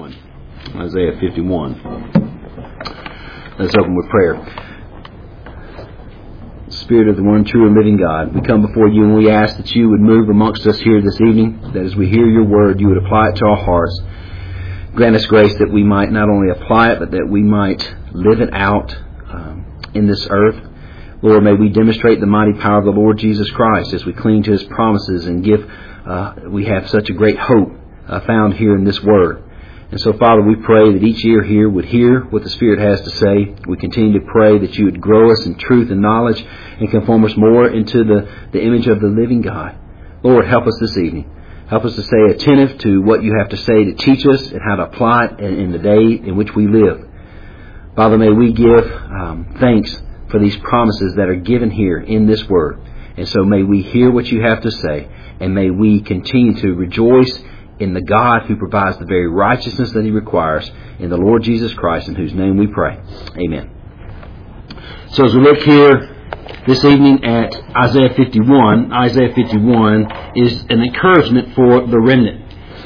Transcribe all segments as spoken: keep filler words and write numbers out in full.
fifty-one. Isaiah fifty-one. Let's open with prayer. Spirit of the one true and living God, we come before you and we ask that you would move amongst us here this evening, that as we hear your word, you would apply it to our hearts. Grant us grace that we might not only apply it, but that we might live it out um, in this earth. Lord, may we demonstrate the mighty power of the Lord Jesus Christ as we cling to his promises and give, uh, we have such a great hope uh, found here in this word. And so, Father, we pray that each ear here would hear what the Spirit has to say. We continue to pray that you would grow us in truth and knowledge and conform us more into the, the image of the living God. Lord, help us this evening. Help us to stay attentive to what you have to say to teach us and how to apply it in, in the day in which we live. Father, may we give um, thanks for these promises that are given here in this word. And so may we hear what you have to say, and may we continue to rejoice in the God who provides the very righteousness that he requires, in the Lord Jesus Christ, in whose name we pray. Amen. So as we look here this evening at Isaiah fifty-one, Isaiah fifty-one is an encouragement for the remnant.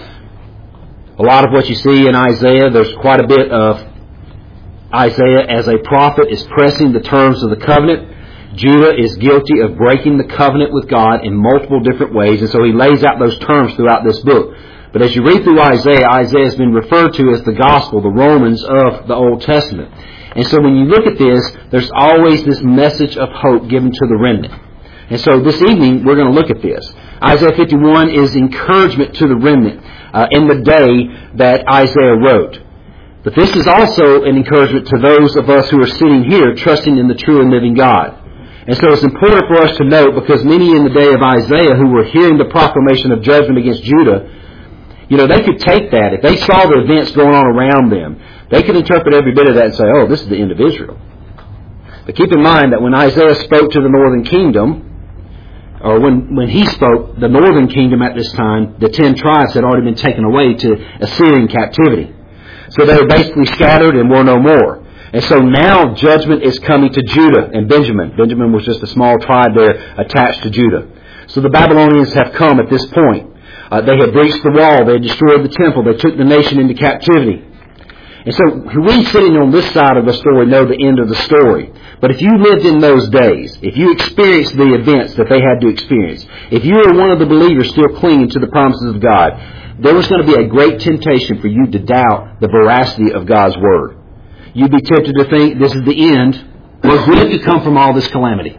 A lot of what you see in Isaiah, there's quite a bit of Isaiah as a prophet is pressing the terms of the covenant. Judah is guilty of breaking the covenant with God in multiple different ways, and so he lays out those terms throughout this book. But as you read through Isaiah, Isaiah has been referred to as the gospel, the Romans of the Old Testament. And so when you look at this, there's always this message of hope given to the remnant. And so this evening, we're going to look at this. Isaiah fifty-one is encouragement to the remnant uh, in the day that Isaiah wrote. But this is also an encouragement to those of us who are sitting here trusting in the true and living God. And so it's important for us to note, because many in the day of Isaiah who were hearing the proclamation of judgment against Judah, you know, they could take that. If they saw the events going on around them, they could interpret every bit of that and say, oh, this is the end of Israel. But keep in mind that when Isaiah spoke to the northern kingdom, or when, when he spoke, the northern kingdom at this time, the ten tribes had already been taken away to Assyrian captivity. So they were basically scattered and were no more. And so now judgment is coming to Judah and Benjamin. Benjamin was just a small tribe there attached to Judah. So the Babylonians have come at this point. Uh, they had breached the wall. They had destroyed the temple. They took the nation into captivity. And so we sitting on this side of the story know the end of the story. But if you lived in those days, if you experienced the events that they had to experience, if you were one of the believers still clinging to the promises of God, there was going to be a great temptation for you to doubt the veracity of God's Word. You'd be tempted to think this is the end. What good could come from all this calamity?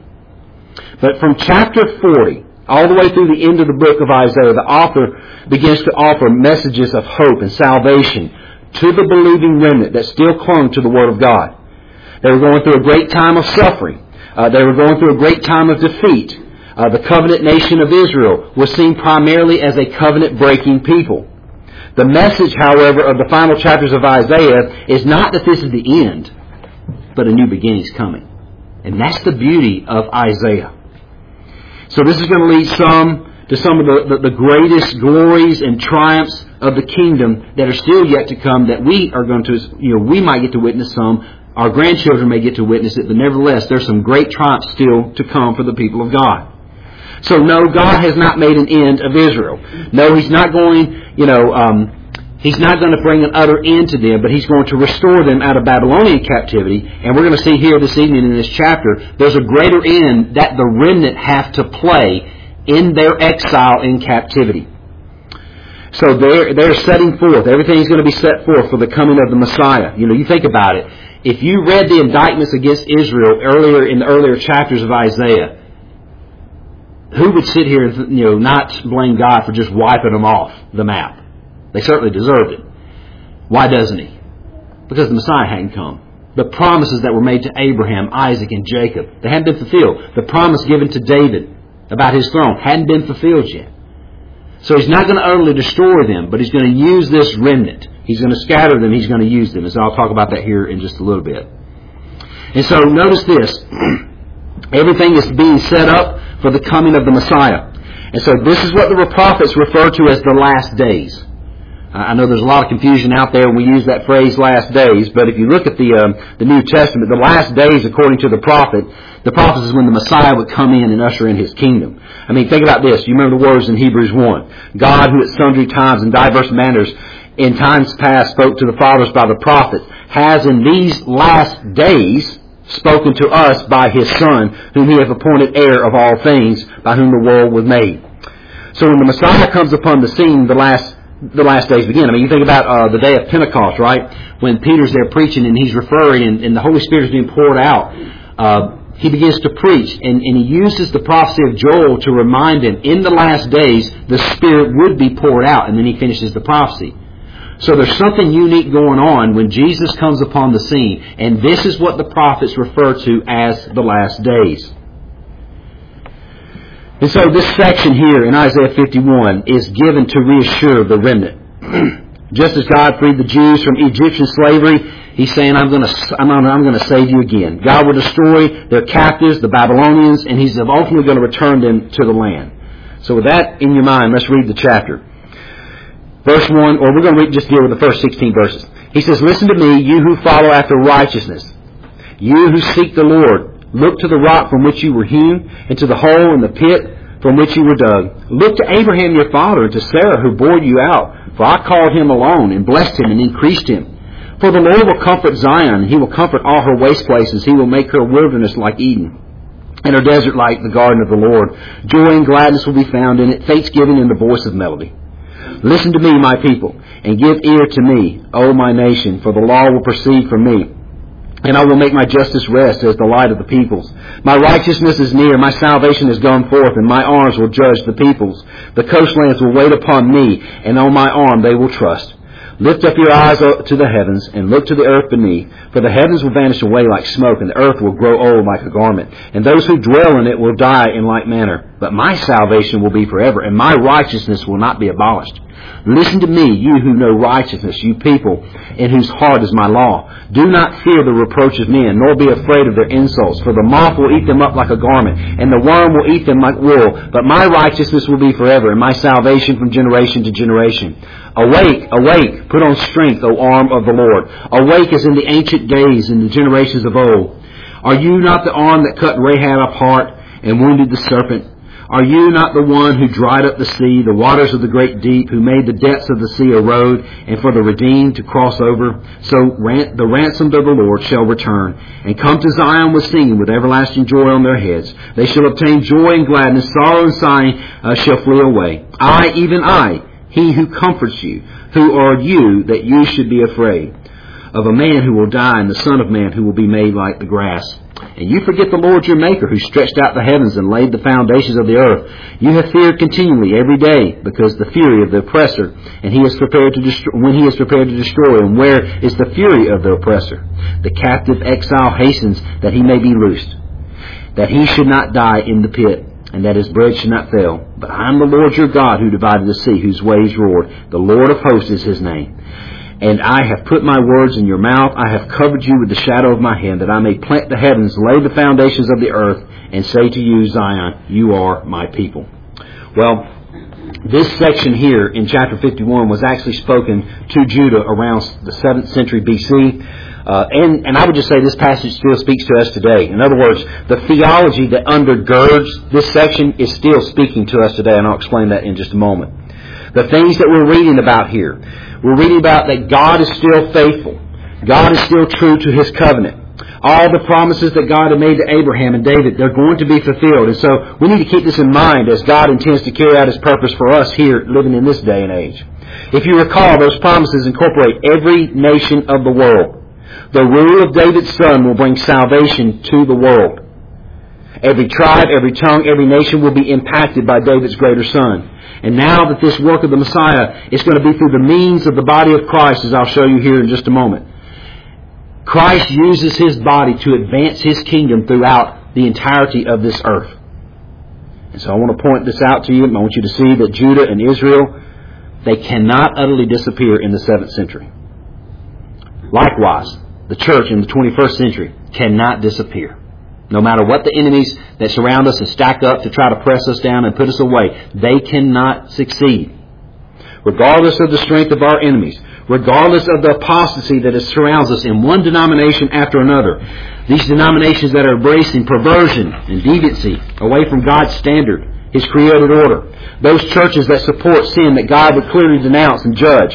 But from chapter forty, all the way through the end of the book of Isaiah, the author begins to offer messages of hope and salvation to the believing remnant that still clung to the Word of God. They were going through a great time of suffering. Uh, they were going through a great time of defeat. Uh, the covenant nation of Israel was seen primarily as a covenant-breaking people. The message, however, of the final chapters of Isaiah is not that this is the end, but a new beginning is coming. And that's the beauty of Isaiah. So this is going to lead some to some of the, the, the greatest glories and triumphs of the kingdom that are still yet to come, that we are going to, you know, we might get to witness some. Our grandchildren may get to witness it, but nevertheless, there's some great triumphs still to come for the people of God. So no, God has not made an end of Israel. No, He's not going, you know, um, He's not going to bring an utter end to them, but He's going to restore them out of Babylonian captivity. And we're going to see here this evening in this chapter, there's a greater end that the remnant have to play in their exile in captivity. So they're, they're setting forth. Everything's going to be set forth for the coming of the Messiah. You know, you think about it. If you read the indictments against Israel earlier in the earlier chapters of Isaiah, who would sit here and, you know, not blame God for just wiping them off the map? They certainly deserved it. Why doesn't He? Because the Messiah hadn't come. The promises that were made to Abraham, Isaac, and Jacob, they hadn't been fulfilled. The promise given to David about his throne hadn't been fulfilled yet. So He's not going to utterly destroy them, but He's going to use this remnant. He's going to scatter them. He's going to use them. And so I'll talk about that here in just a little bit. And so notice this. Everything is being set up for the coming of the Messiah. And so this is what the prophets refer to as the last days. I know there's a lot of confusion out there when we use that phrase last days, but if you look at the um, the New Testament, the last days, according to the prophet, the prophet is when the Messiah would come in and usher in His kingdom. I mean, think about this. You remember the words in Hebrews one. God, who at sundry times and diverse manners in times past spoke to the fathers by the prophets, has in these last days spoken to us by His Son, whom He hath appointed heir of all things, by whom the world was made. So when the Messiah comes upon the scene, the last the last days begin. I mean, you think about uh, the day of Pentecost, right? When Peter's there preaching and he's referring and, and the Holy Spirit is being poured out. Uh, he begins to preach and, and he uses the prophecy of Joel to remind them in the last days the Spirit would be poured out, and then he finishes the prophecy. So there's something unique going on when Jesus comes upon the scene, and this is what the prophets refer to as the last days. And so this section here in Isaiah fifty-one is given to reassure the remnant. Just as God freed the Jews from Egyptian slavery, He's saying, I'm going to, I'm going to, I'm going to save you again. God will destroy their captives, the Babylonians, and He's ultimately going to return them to the land. So with that in your mind, let's read the chapter. Verse one, or we're going to read, just deal with the first sixteen verses. He says, listen to me, you who follow after righteousness, you who seek the Lord. Look to the rock from which you were hewn, and to the hole in the pit from which you were dug. Look to Abraham your father, and to Sarah who bore you out. For I called him alone, and blessed him, and increased him. For the Lord will comfort Zion, and He will comfort all her waste places. He will make her wilderness like Eden, and her desert like the garden of the Lord. Joy and gladness will be found in it, thanksgiving and the voice of melody. Listen to me, my people, and give ear to me, O my nation, for the law will proceed from me. And I will make my justice rest as the light of the peoples. My righteousness is near, my salvation is gone forth, and my arms will judge the peoples. The coastlands will wait upon me, and on my arm they will trust. Lift up your eyes to the heavens, and look to the earth beneath. For the heavens will vanish away like smoke, and the earth will grow old like a garment. And those who dwell in it will die in like manner. But my salvation will be forever, and my righteousness will not be abolished. Listen to me, you who know righteousness, you people in whose heart is my law. Do not fear the reproach of men, nor be afraid of their insults. For the moth will eat them up like a garment, and the worm will eat them like wool. But my righteousness will be forever, and my salvation from generation to generation. Awake, awake, put on strength, O arm of the Lord. Awake as in the ancient days, in the generations of old. Are you not the arm that cut Rahab apart and wounded the serpent? Are you not the one who dried up the sea, the waters of the great deep, who made the depths of the sea a road, and for the redeemed to cross over? So ran- the ransomed of the Lord shall return, and come to Zion with singing, with everlasting joy on their heads. They shall obtain joy and gladness, sorrow and sighing uh, shall flee away. I, even I, He who comforts you, who are you that you should be afraid of a man who will die, and the Son of Man who will be made like the grass. And you forget the Lord your Maker, who stretched out the heavens and laid the foundations of the earth. You have feared continually every day, because the fury of the oppressor, and he is prepared to destroy, when he is prepared to destroy. And where is the fury of the oppressor? The captive exile hastens that he may be loosed, that he should not die in the pit, and that his bread should not fail. But I am the Lord your God, who divided the sea, whose waves roared. The Lord of hosts is His name. And I have put my words in your mouth. I have covered you with the shadow of my hand, that I may plant the heavens, lay the foundations of the earth, and say to you, Zion, you are my people. Well, this section here in chapter fifty-one was actually spoken to Judah around the seventh century B C. Uh, and, and I would just say this passage still speaks to us today. In other words, the theology that undergirds this section is still speaking to us today, and I'll explain that in just a moment. The things that we're reading about here, we're reading about that God is still faithful. God is still true to His covenant. All the promises that God had made to Abraham and David, they're going to be fulfilled. And so we need to keep this in mind as God intends to carry out His purpose for us here living in this day and age. If you recall, those promises incorporate every nation of the world. The rule of David's son will bring salvation to the world. Every tribe, every tongue, every nation will be impacted by David's greater son. And now that this work of the Messiah is going to be through the means of the body of Christ, as I'll show you here in just a moment. Christ uses His body to advance His kingdom throughout the entirety of this earth. And so I want to point this out to you. I want you to see that Judah and Israel, they cannot utterly disappear in the seventh century. Likewise, the church in the twenty-first century cannot disappear. No matter what the enemies that surround us and stack up to try to press us down and put us away, they cannot succeed. Regardless of the strength of our enemies, regardless of the apostasy that surrounds us in one denomination after another, these denominations that are embracing perversion and deviancy away from God's standard, His created order, those churches that support sin that God would clearly denounce and judge,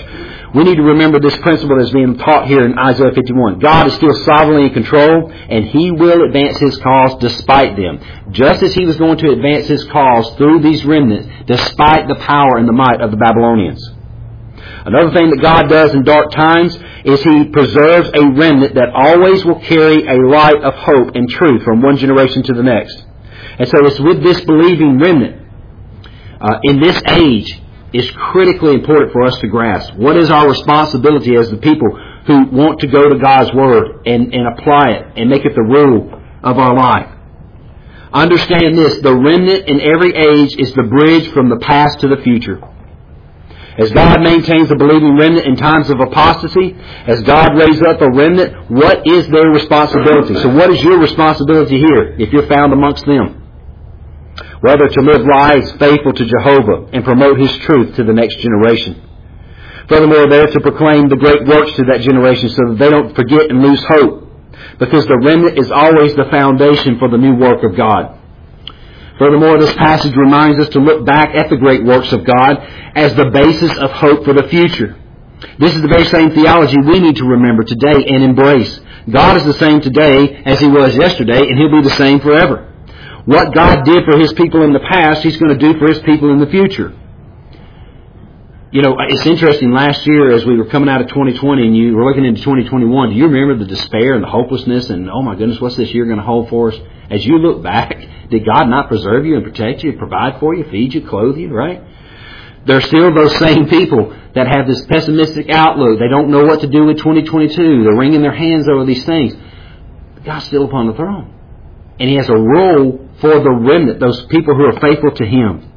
We need to remember this principle that's being taught here in Isaiah fifty-one. God is still sovereignly in control, and He will advance His cause despite them. Just as He was going to advance His cause through these remnants, despite the power and the might of the Babylonians. Another thing that God does in dark times is He preserves a remnant that always will carry a light of hope and truth from one generation to the next. And so it's with this believing remnant uh, in this age is critically important for us to grasp. What is our responsibility as the people who want to go to God's Word and, and apply it and make it the rule of our life? Understand this, the remnant in every age is the bridge from the past to the future. As God maintains the believing remnant in times of apostasy, as God raises up a remnant, what is their responsibility? So what is your responsibility here if you're found amongst them? Whether to live lives faithful to Jehovah and promote His truth to the next generation. Furthermore, they're to proclaim the great works to that generation so that they don't forget and lose hope. Because the remnant is always the foundation for the new work of God. Furthermore, this passage reminds us to look back at the great works of God as the basis of hope for the future. This is the very same theology we need to remember today and embrace. God is the same today as He was yesterday, and He'll be the same forever. What God did for His people in the past, He's going to do for His people in the future. You know, it's interesting, last year as we were coming out of twenty twenty and you were looking into twenty twenty-one, do you remember the despair and the hopelessness and, oh my goodness, what's this year going to hold for us? As you look back, did God not preserve you and protect you, provide for you, feed you, clothe you, right? There are still those same people that have this pessimistic outlook. They don't know what to do with twenty twenty-two. They're wringing their hands over these things. But God's still upon the throne. And He has a role for the remnant, those people who are faithful to Him.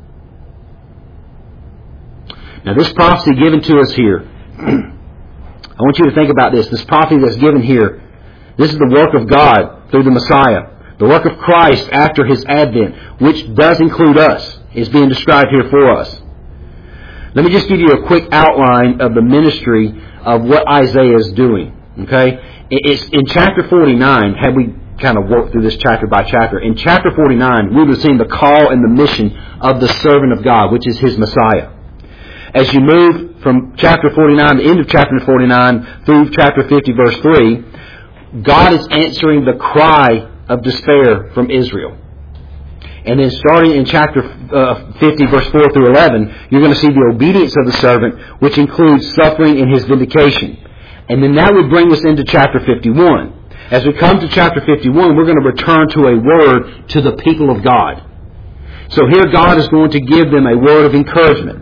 Now this prophecy given to us here, I want you to think about this. This prophecy that's given here, this is the work of God through the Messiah. The work of Christ after His advent, which does include us, is being described here for us. Let me just give you a quick outline of the ministry of what Isaiah is doing. Okay? It's in chapter forty-nine, had we kind of worked through this chapter by chapter. In chapter forty-nine, we would have seen the call and the mission of the servant of God, which is His Messiah. As you move from chapter forty-nine, the end of chapter forty-nine, through chapter fifty, verse three, God is answering the cry of despair from Israel. And then starting in chapter uh, fifty, verse four through eleven, you're going to see the obedience of the servant, which includes suffering and His vindication. And then that would bring us into chapter fifty-one. As we come to chapter fifty-one, we're going to return to a word to the people of God. So here God is going to give them a word of encouragement.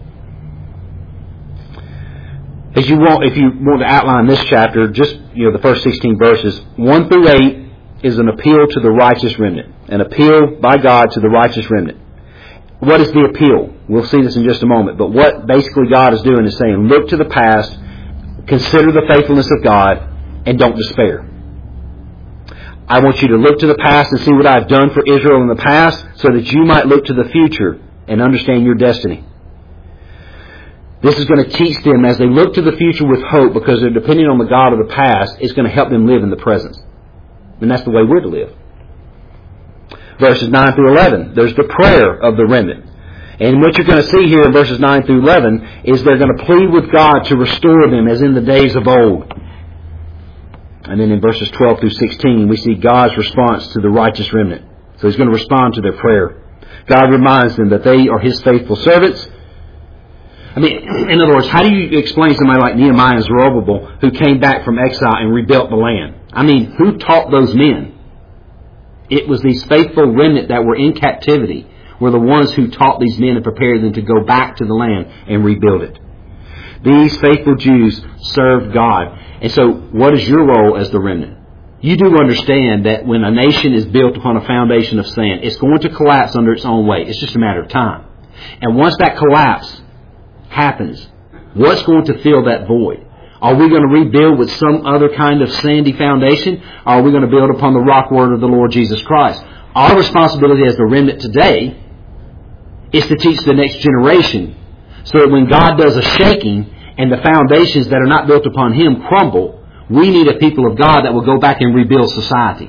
As you want, if you want to outline this chapter, just, you know, the first sixteen verses, one through eight is an appeal to the righteous remnant. An appeal by God to the righteous remnant. What is the appeal? We'll see this in just a moment. But what basically God is doing is saying, look to the past, consider the faithfulness of God, and don't despair. I want you to look to the past and see what I've done for Israel in the past so that you might look to the future and understand your destiny. This is going to teach them as they look to the future with hope, because they're depending on the God of the past. It's going to help them live in the present. And that's the way we're to live. Verses nine through eleven, there's the prayer of the remnant. And what you're going to see here in verses nine through eleven is they're going to plead with God to restore them as in the days of old. And then in verses twelve through sixteen, we see God's response to the righteous remnant. So He's going to respond to their prayer. God reminds them that they are His faithful servants. I mean, in other words, how do you explain somebody like Nehemiah and Zerubbabel who came back from exile and rebuilt the land? I mean, who taught those men? It was these faithful remnant that were in captivity were the ones who taught these men and prepared them to go back to the land and rebuild it. These faithful Jews served God. And so what is your role as the remnant? You do understand that when a nation is built upon a foundation of sand, it's going to collapse under its own weight. It's just a matter of time. And once that collapse happens, what's going to fill that void? Are we going to rebuild with some other kind of sandy foundation? Or are we going to build upon the rock word of the Lord Jesus Christ? Our responsibility as the remnant today is to teach the next generation so that when God does a shaking and the foundations that are not built upon Him crumble, we need a people of God that will go back and rebuild society.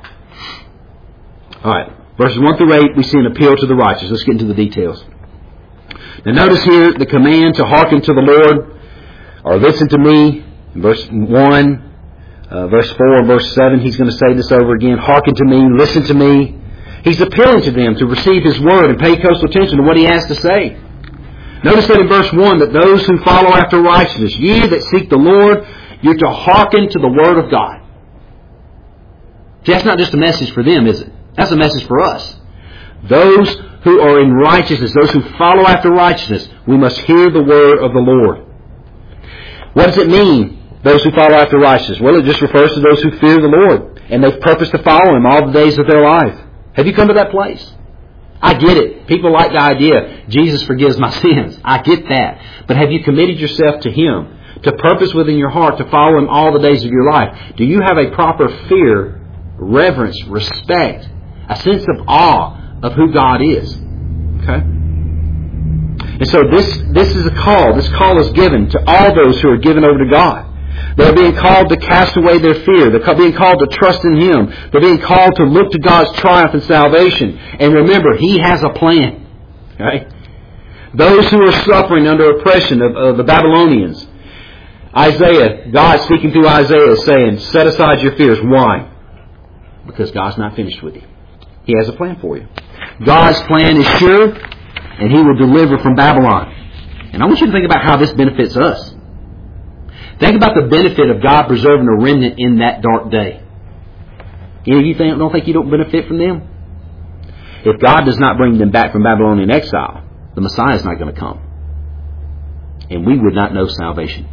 All right, verses one through eight, we see an appeal to the righteous. Let's get into the details. Now notice here the command to hearken to the Lord. Or listen to me, in verse one, uh, verse four, and verse seven, he's going to say this over again. Hearken to me, listen to me. He's appealing to them to receive His Word and pay close attention to what He has to say. Notice that in verse one, that those who follow after righteousness, ye that seek the Lord, you're to hearken to the Word of God. See, that's not just a message for them, is it? That's a message for us. Those who are in righteousness, those who follow after righteousness, we must hear the Word of the Lord. What does it mean, those who follow after righteousness? Well, it just refers to those who fear the Lord, and they've purposed to follow Him all the days of their life. Have you come to that place? I get it. People like the idea, Jesus forgives my sins. I get that. But have you committed yourself to Him, to purpose within your heart to follow Him all the days of your life? Do you have a proper fear, reverence, respect, a sense of awe of who God is? Okay? And so this, this is a call. This call is given to all those who are given over to God. They're being called to cast away their fear. They're being called to trust in Him. They're being called to look to God's triumph and salvation. And remember, He has a plan. Okay? Those who are suffering under oppression of, of the Babylonians. Isaiah, God speaking through Isaiah is saying, set aside your fears. Why? Because God's not finished with you. He has a plan for you. God's plan is sure, and He will deliver from Babylon. And I want you to think about how this benefits us. Think about the benefit of God preserving a remnant in that dark day. You know, you think, don't think you don't benefit from them? If God does not bring them back from Babylonian exile, the Messiah is not going to come. And we would not know salvation.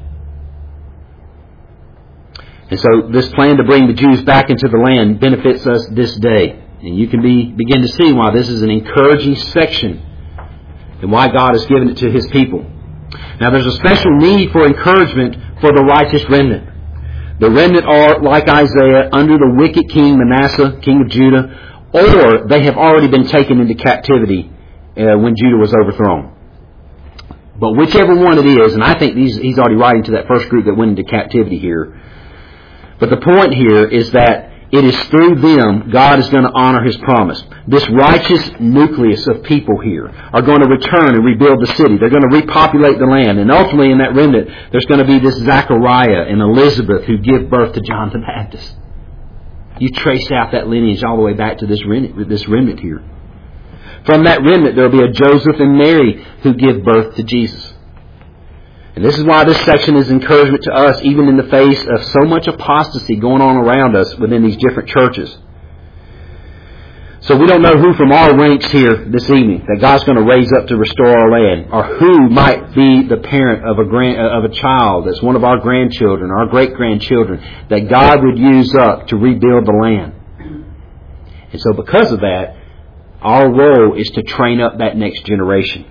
And so this plan to bring the Jews back into the land benefits us this day. And you can be, begin to see why this is an encouraging section and why God has given it to His people. Now there's a special need for encouragement for the righteous remnant. The remnant are, like Isaiah, under the wicked king Manasseh, king of Judah, or they have already been taken into captivity uh, when Judah was overthrown. But whichever one it is, and I think these, he's already writing to that first group that went into captivity here. But the point here is that it is through them God is going to honor His promise. This righteous nucleus of people here are going to return and rebuild the city. They're going to repopulate the land. And ultimately in that remnant, there's going to be this Zechariah and Elizabeth who give birth to John the Baptist. You trace out that lineage all the way back to this remnant, this remnant here. From that remnant, there will be a Joseph and Mary who give birth to Jesus. And this is why this section is encouragement to us, even in the face of so much apostasy going on around us within these different churches. So we don't know who from our ranks here this evening that God's going to raise up to restore our land, or who might be the parent of a grand, of a child that's one of our grandchildren, our great-grandchildren, that God would use up to rebuild the land. And so because of that, our role is to train up that next generation.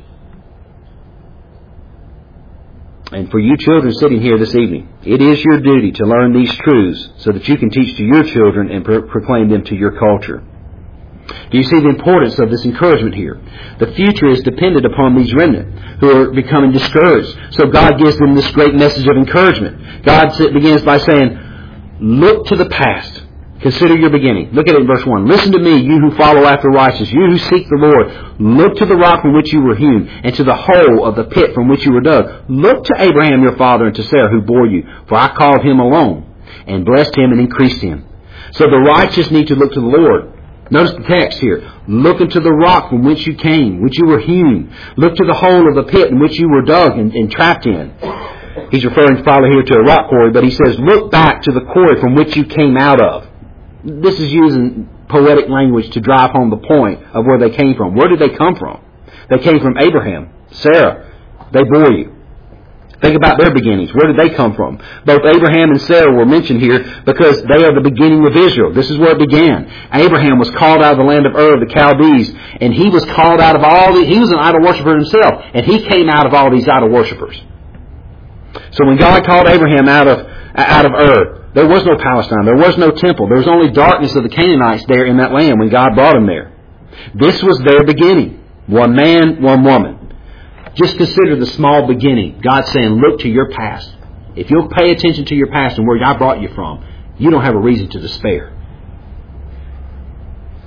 And for you children sitting here this evening, it is your duty to learn these truths so that you can teach to your children and pro- proclaim them to your culture. Do you see the importance of this encouragement here? The future is dependent upon these remnant who are becoming discouraged. So God gives them this great message of encouragement. God begins by saying, look to the past. Consider your beginning. Look at it in verse one. Listen to me, you who follow after righteousness, you who seek the Lord. Look to the rock from which you were hewn, and to the hole of the pit from which you were dug. Look to Abraham your father and to Sarah who bore you. For I called him alone, and blessed him and increased him. So the righteous need to look to the Lord. Notice the text here. Look into the rock from which you came, which you were hewn. Look to the hole of the pit in which you were dug and, and trapped in. He's referring probably here to a rock quarry, but he says, look back to the quarry from which you came out of. This is using poetic language to drive home the point of where they came from. Where did they come from? They came from Abraham, Sarah. They bore you. Think about their beginnings. Where did they come from? Both Abraham and Sarah were mentioned here because they are the beginning of Israel. This is where it began. Abraham was called out of the land of Ur, the Chaldees, and he was called out of all the... He was an idol worshiper himself, and he came out of all these idol worshippers. So when God called Abraham out of out of Ur, there was no Palestine. There was no temple. There was only darkness of the Canaanites there in that land when God brought them there. This was their beginning. One man, one woman. Just consider the small beginning. God saying, look to your past. If you'll pay attention to your past and where God brought you from, you don't have a reason to despair.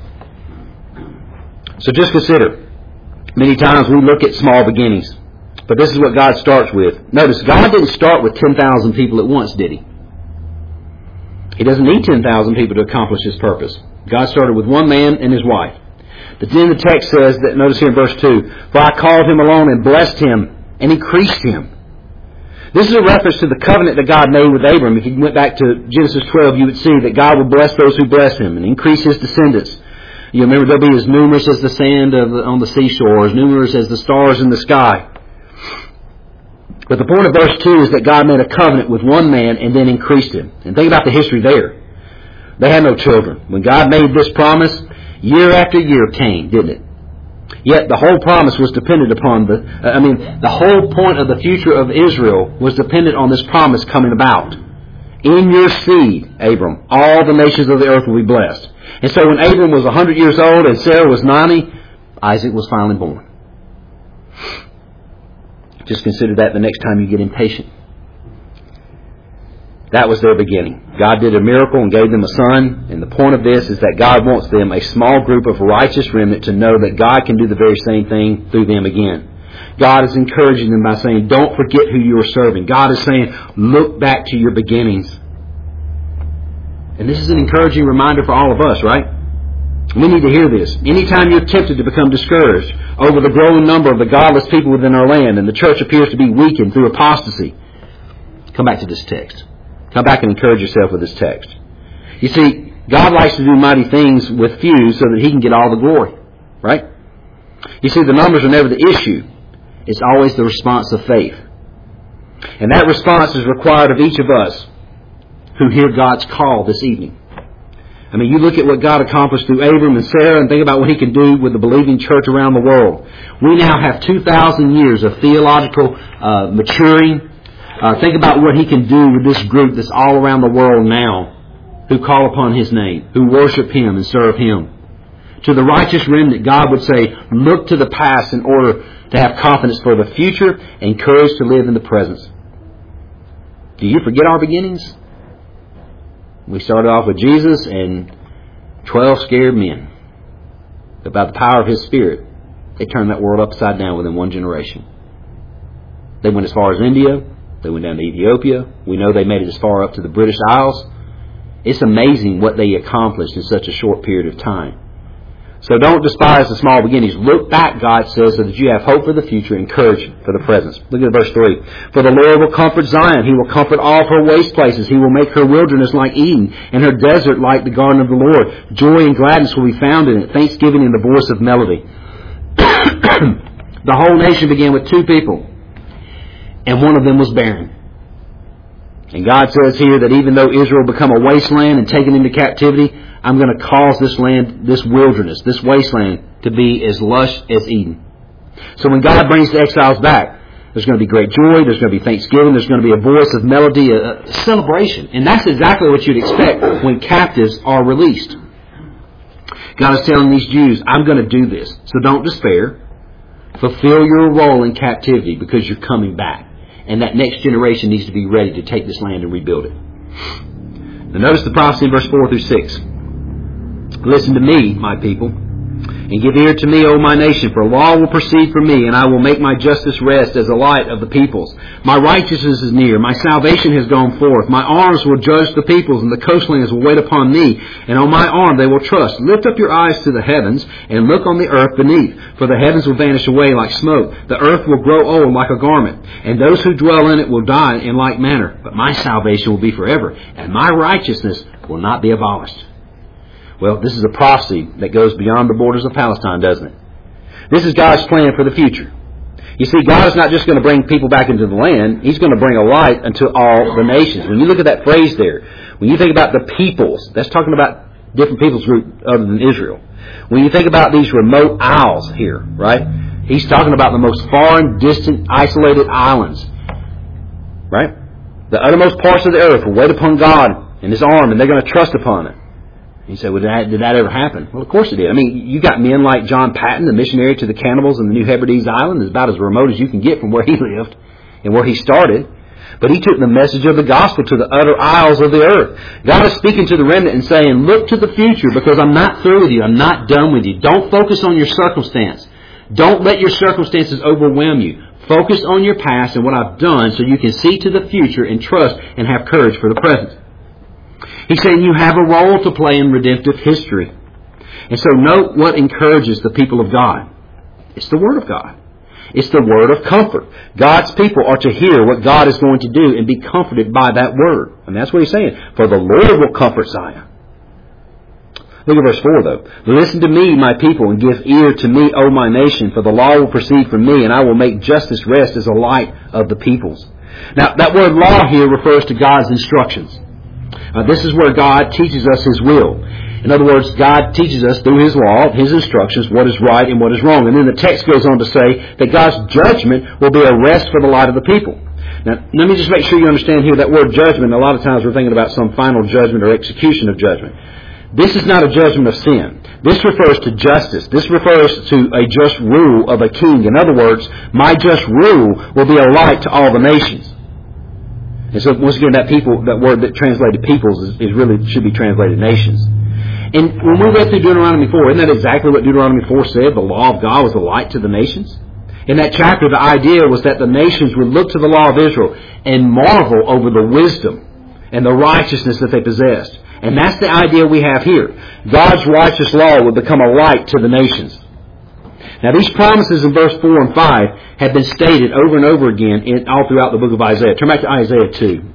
So just consider. Many times we look at small beginnings. But this is what God starts with. Notice, God didn't start with ten thousand people at once, did He? He doesn't need ten thousand people to accomplish His purpose. God started with one man and his wife. But then the text says, that notice here in verse two, "For I called him alone and blessed him and increased him." This is a reference to the covenant that God made with Abram. If you went back to Genesis twelve, you would see that God will bless those who bless him and increase his descendants. You remember they'll be as numerous as the sand of the, on the seashore, as numerous as the stars in the sky. But the point of verse two is that God made a covenant with one man and then increased him. And think about the history there. They had no children. When God made this promise, year after year came, didn't it? Yet the whole promise was dependent upon the, I mean, the whole point of the future of Israel was dependent on this promise coming about. In your seed, Abram, all the nations of the earth will be blessed. And so when Abram was one hundred years old and Sarah was ninety, Isaac was finally born. Just consider that the next time you get impatient. That was their beginning. God did a miracle and gave them a son. And the point of this is that God wants them, a small group of righteous remnant, to know that God can do the very same thing through them again. God is encouraging them by saying, don't forget who you are serving. God is saying, look back to your beginnings. And this is an encouraging reminder for all of us, right? We need to hear this. Anytime you're tempted to become discouraged over the growing number of the godless people within our land and the church appears to be weakened through apostasy, come back to this text. Come back and encourage yourself with this text. You see, God likes to do mighty things with few so that He can get all the glory. Right? You see, the numbers are never the issue. It's always the response of faith. And that response is required of each of us who hear God's call this evening. I mean, you look at what God accomplished through Abram and Sarah and think about what He can do with the believing church around the world. We now have two thousand years of theological uh, maturing. Uh, think about what He can do with this group that's all around the world now, who call upon His name, who worship Him and serve Him. To the righteous remnant, God would say, look to the past in order to have confidence for the future and courage to live in the present. Do you forget our beginnings? We started off with Jesus and twelve scared men. About the power of His Spirit, they turned that world upside down within one generation. They went as far as India. They went down to Ethiopia. We know they made it as far up to the British Isles. It's amazing what they accomplished in such a short period of time. So don't despise the small beginnings. Look back, God says, so that you have hope for the future and courage for the present. Look at verse three. For the Lord will comfort Zion. He will comfort all of her waste places. He will make her wilderness like Eden and her desert like the garden of the Lord. Joy and gladness will be found in it, thanksgiving in the voice of melody. The whole nation began with two people, and one of them was barren. And God says here that even though Israel become a wasteland and taken into captivity, I'm going to cause this land, this wilderness, this wasteland, to be as lush as Eden. So when God brings the exiles back, there's going to be great joy, there's going to be thanksgiving, there's going to be a voice of melody, a, a celebration. And that's exactly what you'd expect when captives are released. God is telling these Jews, I'm going to do this. So don't despair. Fulfill your role in captivity because you're coming back. And that next generation needs to be ready to take this land and rebuild it. Now notice the prophecy in verse four through six. Listen to me, my people, and give ear to me, O my nation, for law will proceed from me, and I will make my justice rest as the light of the peoples. My righteousness is near, my salvation has gone forth. My arms will judge the peoples, and the coastlands will wait upon me, and on my arm they will trust. Lift up your eyes to the heavens, and look on the earth beneath, for the heavens will vanish away like smoke. The earth will grow old like a garment, and those who dwell in it will die in like manner. But my salvation will be forever, and my righteousness will not be abolished. Well, this is a prophecy that goes beyond the borders of Palestine, doesn't it? This is God's plan for the future. You see, God is not just going to bring people back into the land. He's going to bring a light unto all the nations. When you look at that phrase there, when you think about the peoples, that's talking about different peoples group other than Israel. When you think about these remote isles here, right? He's talking about the most foreign, distant, isolated islands. Right? The uttermost parts of the earth will wait upon God and His arm, and they're going to trust upon it. You say, well, did that, did that ever happen? Well, of course it did. I mean, you got men like John Patton, the missionary to the cannibals in the New Hebrides Island, is about as remote as you can get from where he lived and where he started. But he took the message of the gospel to the utter isles of the earth. God is speaking to the remnant and saying, look to the future because I'm not through with you. I'm not done with you. Don't focus on your circumstance. Don't let your circumstances overwhelm you. Focus on your past and what I've done so you can see to the future and trust and have courage for the present. He's saying you have a role to play in redemptive history. And so note what encourages the people of God. It's the Word of God. It's the word of comfort. God's people are to hear what God is going to do and be comforted by that word. And that's what he's saying. For the Lord will comfort Zion. Look at verse four though. Listen to me, my people, and give ear to me, O my nation, for the law will proceed from me, and I will make justice rest as a light of the peoples. Now, that word law here refers to God's instructions. Uh, this is where God teaches us His will. In other words, God teaches us through His law, His instructions, what is right and what is wrong. And then the text goes on to say that God's judgment will be a rest for the light of the people. Now, let me just make sure you understand here that word judgment. A lot of times we're thinking about some final judgment or execution of judgment. This is not a judgment of sin. This refers to justice. This refers to a just rule of a king. In other words, my just rule will be a light to all the nations. And so, once again, that people, that word that translated peoples is, is really should be translated nations. And when we read through Deuteronomy four, isn't that exactly what Deuteronomy four said? The law of God was a light to the nations. In that chapter, the idea was that the nations would look to the law of Israel and marvel over the wisdom and the righteousness that they possessed. And that's the idea we have here. God's righteous law would become a light to the nations. Now, these promises in verse four and five have been stated over and over again in, all throughout the book of Isaiah. Turn back to Isaiah two.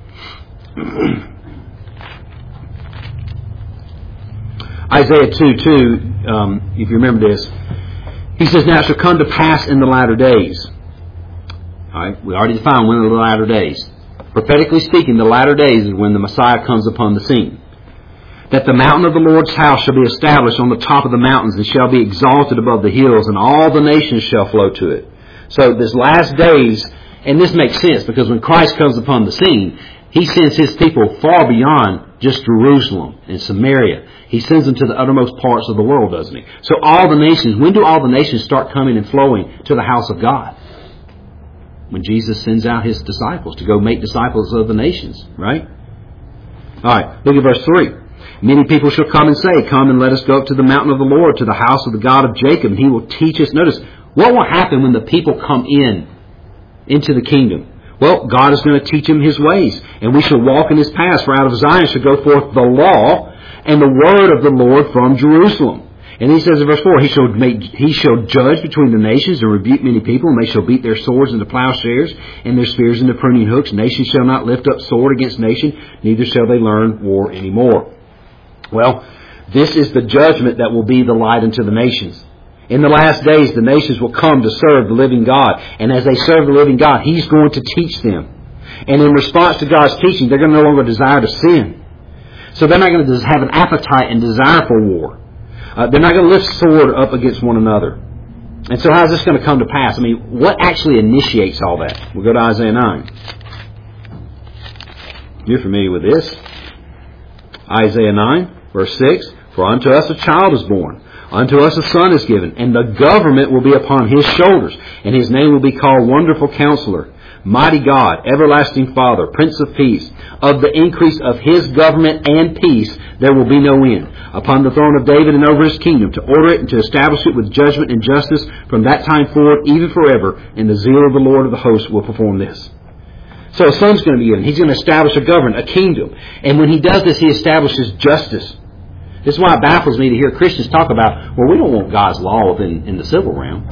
Isaiah two, two, um, if you remember this, he says, now it shall come to pass in the latter days. All right, we already defined when are the latter days. Prophetically speaking, the latter days is when the Messiah comes upon the scene. That the mountain of the Lord's house shall be established on the top of the mountains and shall be exalted above the hills, and all the nations shall flow to it. So this last days, and this makes sense because when Christ comes upon the scene, He sends His people far beyond just Jerusalem and Samaria. He sends them to the uttermost parts of the world, doesn't He? So all the nations, when do all the nations start coming and flowing to the house of God? When Jesus sends out His disciples to go make disciples of the nations, right? All right, look at verse three. Many people shall come and say, come and let us go up to the mountain of the Lord, to the house of the God of Jacob, and He will teach us. Notice, what will happen when the people come in, into the kingdom? Well, God is going to teach them His ways, and we shall walk in His paths, for out of Zion shall go forth the law and the word of the Lord from Jerusalem. And he says in verse four, He shall make, He shall judge between the nations and rebuke many people, and they shall beat their swords into plowshares and their spears into pruning hooks. Nation shall not lift up sword against nation, neither shall they learn war any more. Well, this is the judgment that will be the light unto the nations. In the last days, the nations will come to serve the living God. And as they serve the living God, He's going to teach them. And in response to God's teaching, they're going to no longer desire to sin. So they're not going to have an appetite and desire for war. Uh, they're not going to lift sword up against one another. And so how is this going to come to pass? I mean, what actually initiates all that? We'll go to Isaiah nine. You're familiar with this. Isaiah nine, verse six. For unto us a child is born, unto us a son is given, and the government will be upon His shoulders, and His name will be called Wonderful Counselor, Mighty God, Everlasting Father, Prince of Peace. Of the increase of His government and peace there will be no end, upon the throne of David and over His kingdom, to order it and to establish it with judgment and justice from that time forward, even forever. And the zeal of the Lord of the hosts will perform this. So a son's going to be given. He's going to establish a government, a kingdom. And when He does this, He establishes justice. This is why it baffles me to hear Christians talk about, well, we don't want God's law within in the civil realm.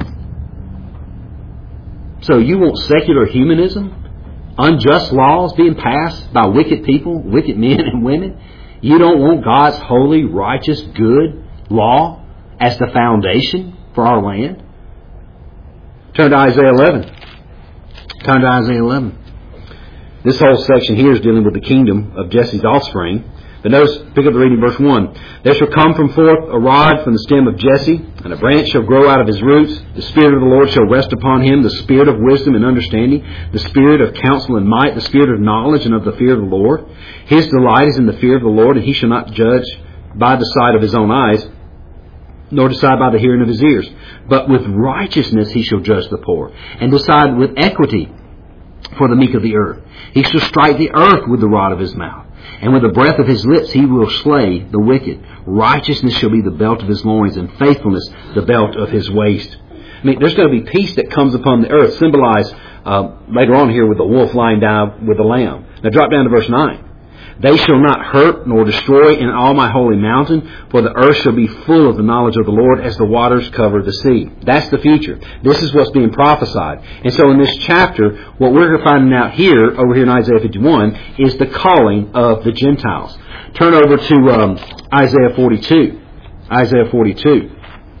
So you want secular humanism? Unjust laws being passed by wicked people, wicked men and women? You don't want God's holy, righteous, good law as the foundation for our land? Turn to Isaiah eleven. Turn to Isaiah eleven. This whole section here is dealing with the kingdom of Jesse's offspring. But notice, pick up the reading, verse one. There shall come from forth a rod from the stem of Jesse, and a branch shall grow out of his roots. The Spirit of the Lord shall rest upon him, the Spirit of wisdom and understanding, the Spirit of counsel and might, the Spirit of knowledge and of the fear of the Lord. His delight is in the fear of the Lord, and he shall not judge by the sight of his own eyes, nor decide by the hearing of his ears. But with righteousness he shall judge the poor, and decide with equity for the meek of the earth. He shall strike the earth with the rod of his mouth, and with the breath of his lips he will slay the wicked. Righteousness shall be the belt of his loins, and faithfulness the belt of his waist. I mean, there's going to be peace that comes upon the earth, symbolized uh, later on here with the wolf lying down with the lamb. Now drop down to verse nine. They shall not hurt nor destroy in all my holy mountain, for the earth shall be full of the knowledge of the Lord as the waters cover the sea. That's the future. This is what's being prophesied. And so in this chapter, what we're finding out here, over here in Isaiah fifty-one, is the calling of the Gentiles. Turn over to um, Isaiah forty-two. Isaiah forty-two.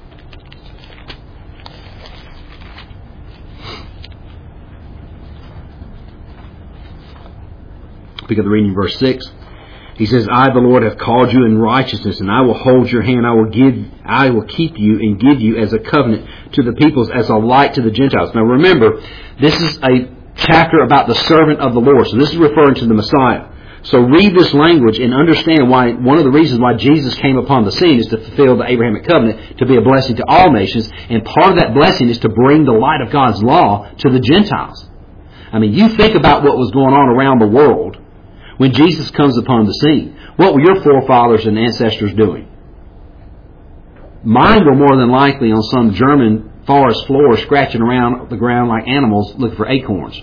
Pick up the reading in verse six. He says, I, the Lord, have called you in righteousness, and I will hold your hand. I will give, I will keep you and give you as a covenant to the peoples, as a light to the Gentiles. Now remember, this is a chapter about the servant of the Lord. So this is referring to the Messiah. So read this language and understand why one of the reasons why Jesus came upon the scene is to fulfill the Abrahamic covenant, to be a blessing to all nations. And part of that blessing is to bring the light of God's law to the Gentiles. I mean, you think about what was going on around the world when Jesus comes upon the scene. What were your forefathers and ancestors doing? Mine were more than likely on some German forest floor scratching around the ground like animals looking for acorns.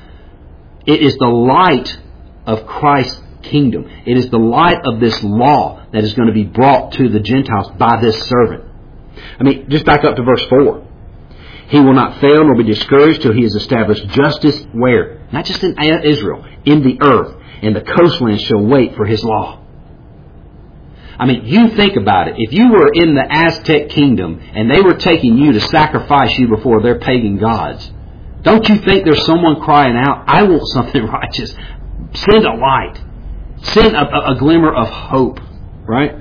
It is the light of Christ's kingdom. It is the light of this law that is going to be brought to the Gentiles by this servant. I mean, just back up to verse four. He will not fail nor be discouraged till he has established justice where? Not just in Israel, in the earth. And the coastlands shall wait for his law. I mean, you think about it. If you were in the Aztec kingdom and they were taking you to sacrifice you before their pagan gods, don't you think there's someone crying out, I want something righteous. Send a light. Send a, a, a glimmer of hope. Right?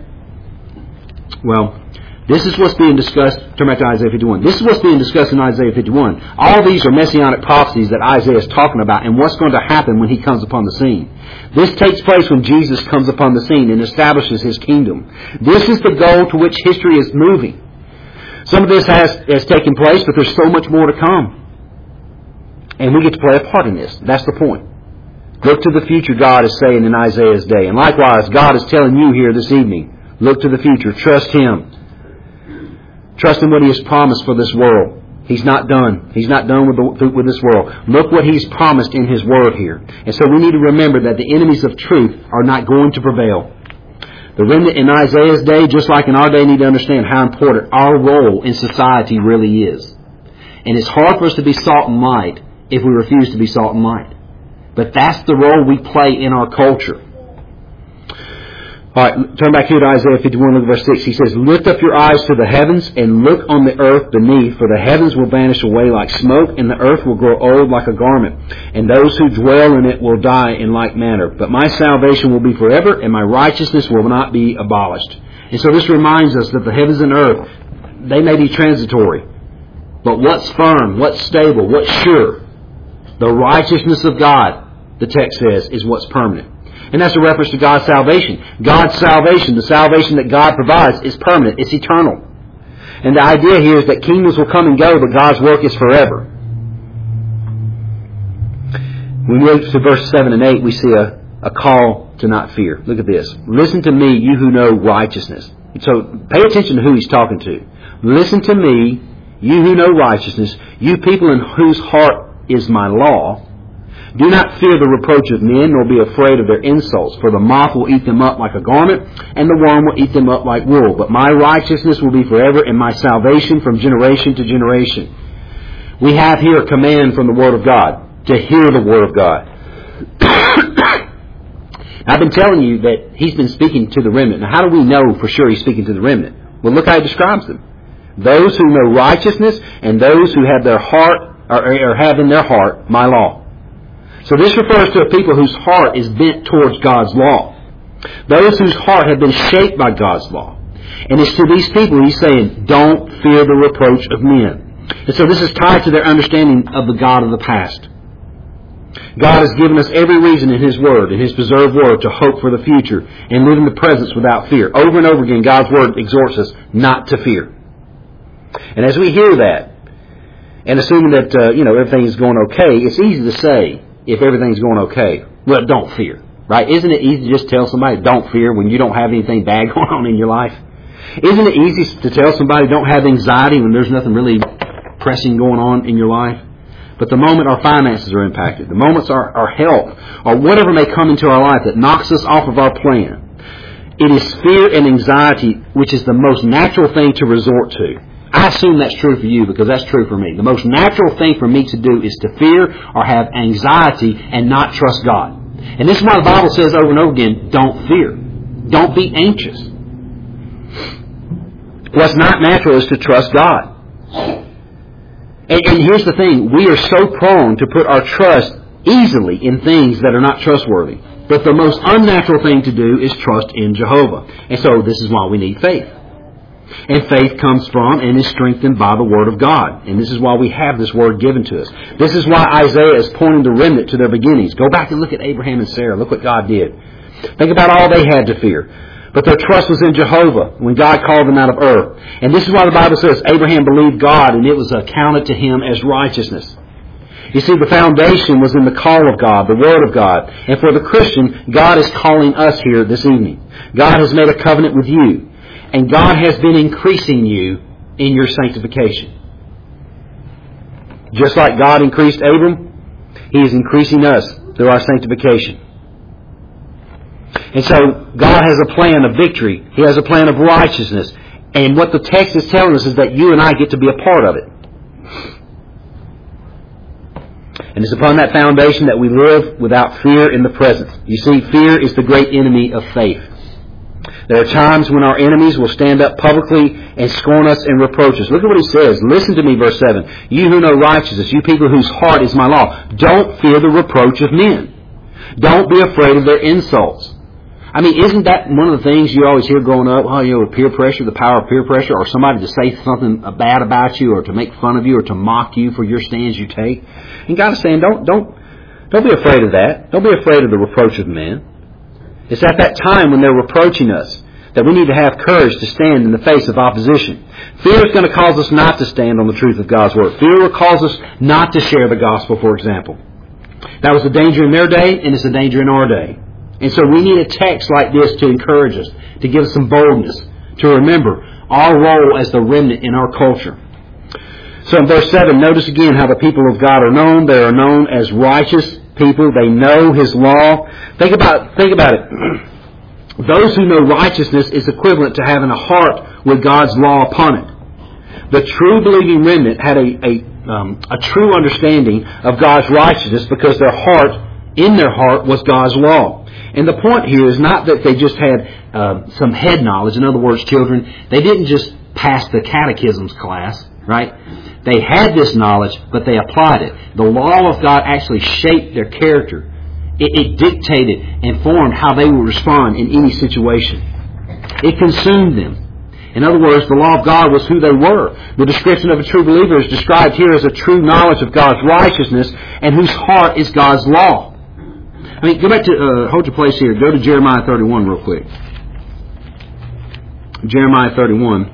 Well, this is what's being discussed. Turn back to Isaiah fifty-one. This is what's being discussed in Isaiah fifty-one. All these are messianic prophecies that Isaiah is talking about and what's going to happen when he comes upon the scene. This takes place when Jesus comes upon the scene and establishes his kingdom. This is the goal to which history is moving. Some of this has, has taken place, but there's so much more to come. And we get to play a part in this. That's the point. Look to the future, God is saying in Isaiah's day. And likewise, God is telling you here this evening, look to the future. Trust him. Trust in what he has promised for this world. He's not done. He's not done with, the, with this world. Look what he's promised in his word here. And so we need to remember that the enemies of truth are not going to prevail. The remnant in Isaiah's day, just like in our day, need to understand how important our role in society really is. And it's hard for us to be salt and light if we refuse to be salt and light. But that's the role we play in our culture. All right, turn back here to Isaiah fifty-one, look at verse six. He says, lift up your eyes to the heavens and look on the earth beneath, for the heavens will vanish away like smoke, and the earth will grow old like a garment, and those who dwell in it will die in like manner. But my salvation will be forever, and my righteousness will not be abolished. And so this reminds us that the heavens and earth, they may be transitory, but what's firm, what's stable, what's sure? The righteousness of God, the text says, is what's permanent. And that's a reference to God's salvation. God's salvation, the salvation that God provides, is permanent. It's eternal. And the idea here is that kingdoms will come and go, but God's work is forever. When we move to verse seven and eight, we see a, a call to not fear. Look at this. Listen to me, you who know righteousness. So pay attention to who he's talking to. Listen to me, you who know righteousness, you people in whose heart is my law. Do not fear the reproach of men, nor be afraid of their insults, for the moth will eat them up like a garment, and the worm will eat them up like wool. But my righteousness will be forever, and my salvation from generation to generation. We have here a command from the Word of God, to hear the Word of God. I've been telling you that He's been speaking to the remnant. Now, how do we know for sure He's speaking to the remnant? Well, look how He describes them. Those who know righteousness, and those who have their heart, or, or have in their heart, my law. So this refers to a people whose heart is bent towards God's law. Those whose heart have been shaped by God's law. And it's to these people he's saying, don't fear the reproach of men. And so this is tied to their understanding of the God of the past. God has given us every reason in His Word, in His preserved Word, to hope for the future and live in the presence without fear. Over and over again, God's Word exhorts us not to fear. And as we hear that, and assuming that uh, you know everything is going okay, it's easy to say, if everything's going okay, well, don't fear, right? Isn't it easy to just tell somebody, don't fear, when you don't have anything bad going on in your life? Isn't it easy to tell somebody, don't have anxiety, when there's nothing really pressing going on in your life. But the moment our finances are impacted, the moments our, our health, or whatever may come into our life that knocks us off of our plan, it is fear and anxiety which is the most natural thing to resort to. I assume that's true for you because that's true for me. The most natural thing for me to do is to fear or have anxiety and not trust God. And this is why the Bible says over and over again, don't fear. Don't be anxious. What's not natural is to trust God. And, and here's the thing. We are so prone to put our trust easily in things that are not trustworthy. But the most unnatural thing to do is trust in Jehovah. And so this is why we need faith. And faith comes from and is strengthened by the Word of God. And this is why we have this Word given to us. This is why Isaiah is pointing the remnant to their beginnings. Go back and look at Abraham and Sarah. Look what God did. Think about all they had to fear. But their trust was in Jehovah when God called them out of Ur. And this is why the Bible says Abraham believed God and it was accounted to him as righteousness. You see, the foundation was in the call of God, the Word of God. And for the Christian, God is calling us here this evening. God has made a covenant with you. And God has been increasing you in your sanctification. Just like God increased Abram, He is increasing us through our sanctification. And so God has a plan of victory. He has a plan of righteousness. And what the text is telling us is that you and I get to be a part of it. And it's upon that foundation that we live without fear in the present. You see, fear is the great enemy of faith. There are times when our enemies will stand up publicly and scorn us and reproach us. Look at what he says. Listen to me, verse seven. You who know righteousness, you people whose heart is my law, don't fear the reproach of men. Don't be afraid of their insults. I mean, isn't that one of the things you always hear growing up? Oh, you know, peer pressure, the power of peer pressure, or somebody to say something bad about you, or to make fun of you, or to mock you for your stands you take. And God is saying, don't, don't, don't be afraid of that. Don't be afraid of the reproach of men. It's at that time when they're reproaching us that we need to have courage to stand in the face of opposition. Fear is going to cause us not to stand on the truth of God's Word. Fear will cause us not to share the gospel, for example. That was a danger in their day, and it's a danger in our day. And so we need a text like this to encourage us, to give us some boldness, to remember our role as the remnant in our culture. So in verse seven, notice again how the people of God are known. They are known as righteous people. They know His law. Think about, think about it. Those who know righteousness is equivalent to having a heart with God's law upon it. The true believing remnant had a, a, um, a true understanding of God's righteousness because their heart, in their heart, was God's law. And the point here is not that they just had uh, some head knowledge. In other words, children, they didn't just pass the catechisms class, right? They had this knowledge, but they applied it. The law of God actually shaped their character. It, it dictated and formed how they would respond in any situation. It consumed them. In other words, the law of God was who they were. The description of a true believer is described here as a true knowledge of God's righteousness and whose heart is God's law. I mean, go back to, uh, hold your place here. Go to Jeremiah thirty-one real quick. Jeremiah thirty-one.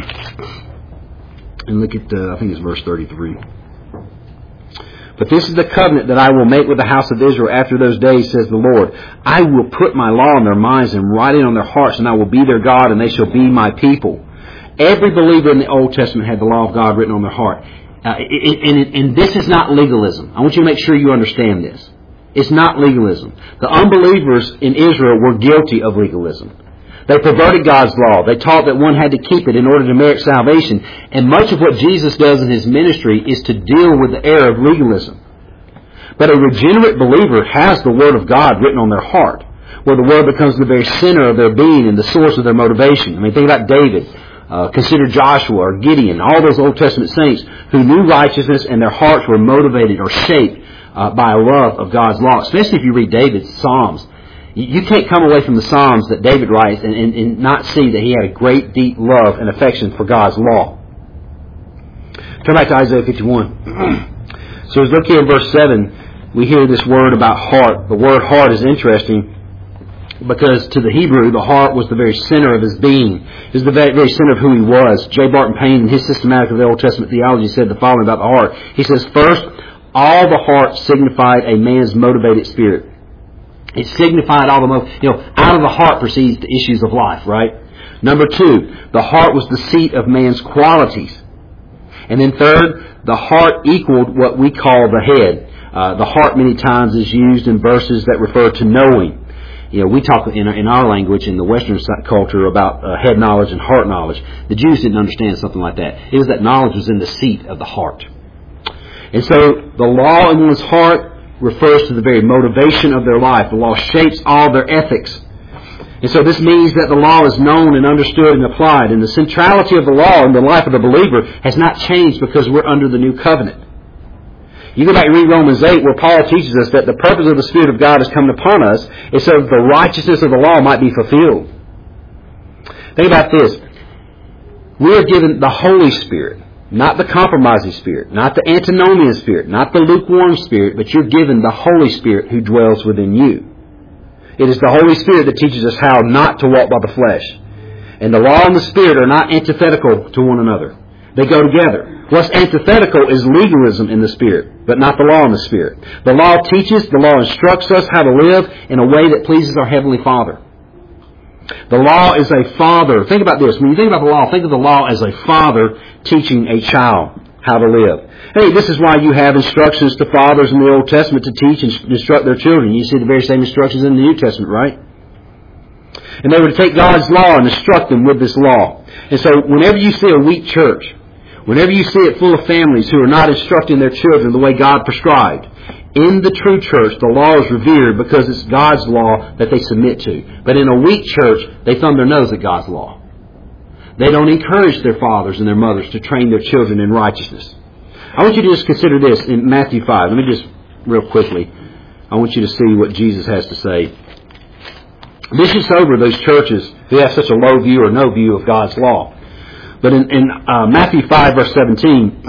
And look at, uh, I think it's verse thirty-three. But this is the covenant that I will make with the house of Israel after those days, says the Lord. I will put my law in their minds and write it on their hearts, and I will be their God, and they shall be my people. Every believer in the Old Testament had the law of God written on their heart. Uh, and, and this is not legalism. I want you to make sure you understand this. It's not legalism. The unbelievers in Israel were guilty of legalism. They perverted God's law. They taught that one had to keep it in order to merit salvation. And much of what Jesus does in His ministry is to deal with the error of legalism. But a regenerate believer has the Word of God written on their heart, where the Word becomes the very center of their being and the source of their motivation. I mean, think about David. Uh, consider Joshua or Gideon, all those Old Testament saints who knew righteousness and their hearts were motivated or shaped uh, by a love of God's law. Especially if you read David's Psalms. You can't come away from the Psalms that David writes and, and, and not see that he had a great, deep love and affection for God's law. Turn back to Isaiah fifty-one. So as we look here in verse seven, we hear this word about heart. The word heart is interesting because to the Hebrew, the heart was the very center of his being. It was the very, very center of who he was. J. Barton Payne, in his systematic of the Old Testament theology, said the following about the heart. He says, first, all the heart signified a man's motivated spirit. It signified all the, mo- you know, out of the heart proceeds the issues of life, right? Number two, the heart was the seat of man's qualities. And then third, the heart equaled what we call the head. Uh, the heart many times is used in verses that refer to knowing. You know, we talk in, in our language, in the Western culture, about uh, head knowledge and heart knowledge. The Jews didn't understand something like that. It was that knowledge was in the seat of the heart. And so the law in one's heart refers to the very motivation of their life. The law shapes all their ethics. And so this means that the law is known and understood and applied. And the centrality of the law in the life of the believer has not changed because we're under the new covenant. You go back and read Romans eight, where Paul teaches us that the purpose of the Spirit of God has come upon us is so that the righteousness of the law might be fulfilled. Think about this. We are given the Holy Spirit, not the compromising spirit, not the antinomian spirit, not the lukewarm spirit, but you're given the Holy Spirit who dwells within you. It is the Holy Spirit that teaches us how not to walk by the flesh. And the law and the Spirit are not antithetical to one another. They go together. What's antithetical is legalism in the Spirit, but not the law in the Spirit. The law teaches, the law instructs us how to live in a way that pleases our Heavenly Father. The law is a father. Think about this. When you think about the law, think of the law as a father teaching a child how to live. Hey, this is why you have instructions to fathers in the Old Testament to teach and instruct their children. You see the very same instructions in the New Testament, right? And they were to take God's law and instruct them with this law. And so whenever you see a weak church, whenever you see it full of families who are not instructing their children the way God prescribed, in the true church, the law is revered because it's God's law that they submit to. But in a weak church, they thumb their nose at God's law. They don't encourage their fathers and their mothers to train their children in righteousness. I want you to just consider this in Matthew five. Let me just, real quickly, I want you to see what Jesus has to say. This is over those churches who have such a low view or no view of God's law. But in, in uh, Matthew five, verse seventeen,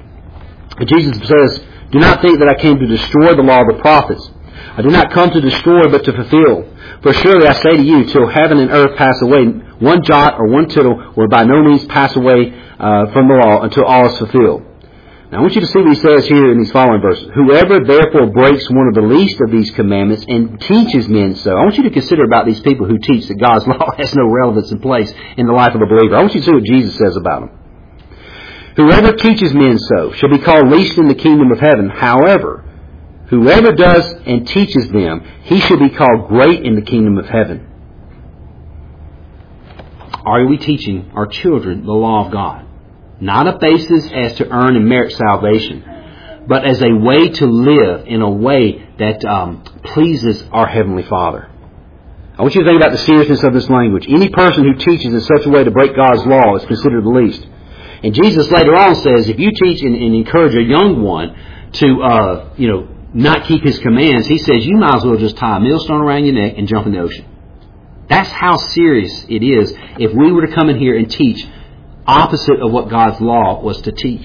Jesus says, "Do not think that I came to destroy the law of the prophets. I did not come to destroy, but to fulfill. For surely I say to you, till heaven and earth pass away, one jot or one tittle will by no means pass away uh, from the law until all is fulfilled." Now I want you to see what he says here in these following verses. "Whoever therefore breaks one of the least of these commandments and teaches men so." I want you to consider about these people who teach that God's law has no relevance and place in the life of a believer. I want you to see what Jesus says about them. "Whoever teaches men so shall be called least in the kingdom of heaven. However, whoever does and teaches them, he shall be called great in the kingdom of heaven." Are we teaching our children the law of God? Not a basis as to earn and merit salvation, but as a way to live in a way that um, pleases our Heavenly Father. I want you to think about the seriousness of this language. Any person who teaches in such a way to break God's law is considered the least. And Jesus later on says, if you teach and, and encourage a young one to, uh, you know, not keep his commands, he says you might as well just tie a millstone around your neck and jump in the ocean. That's how serious it is if we were to come in here and teach opposite of what God's law was to teach.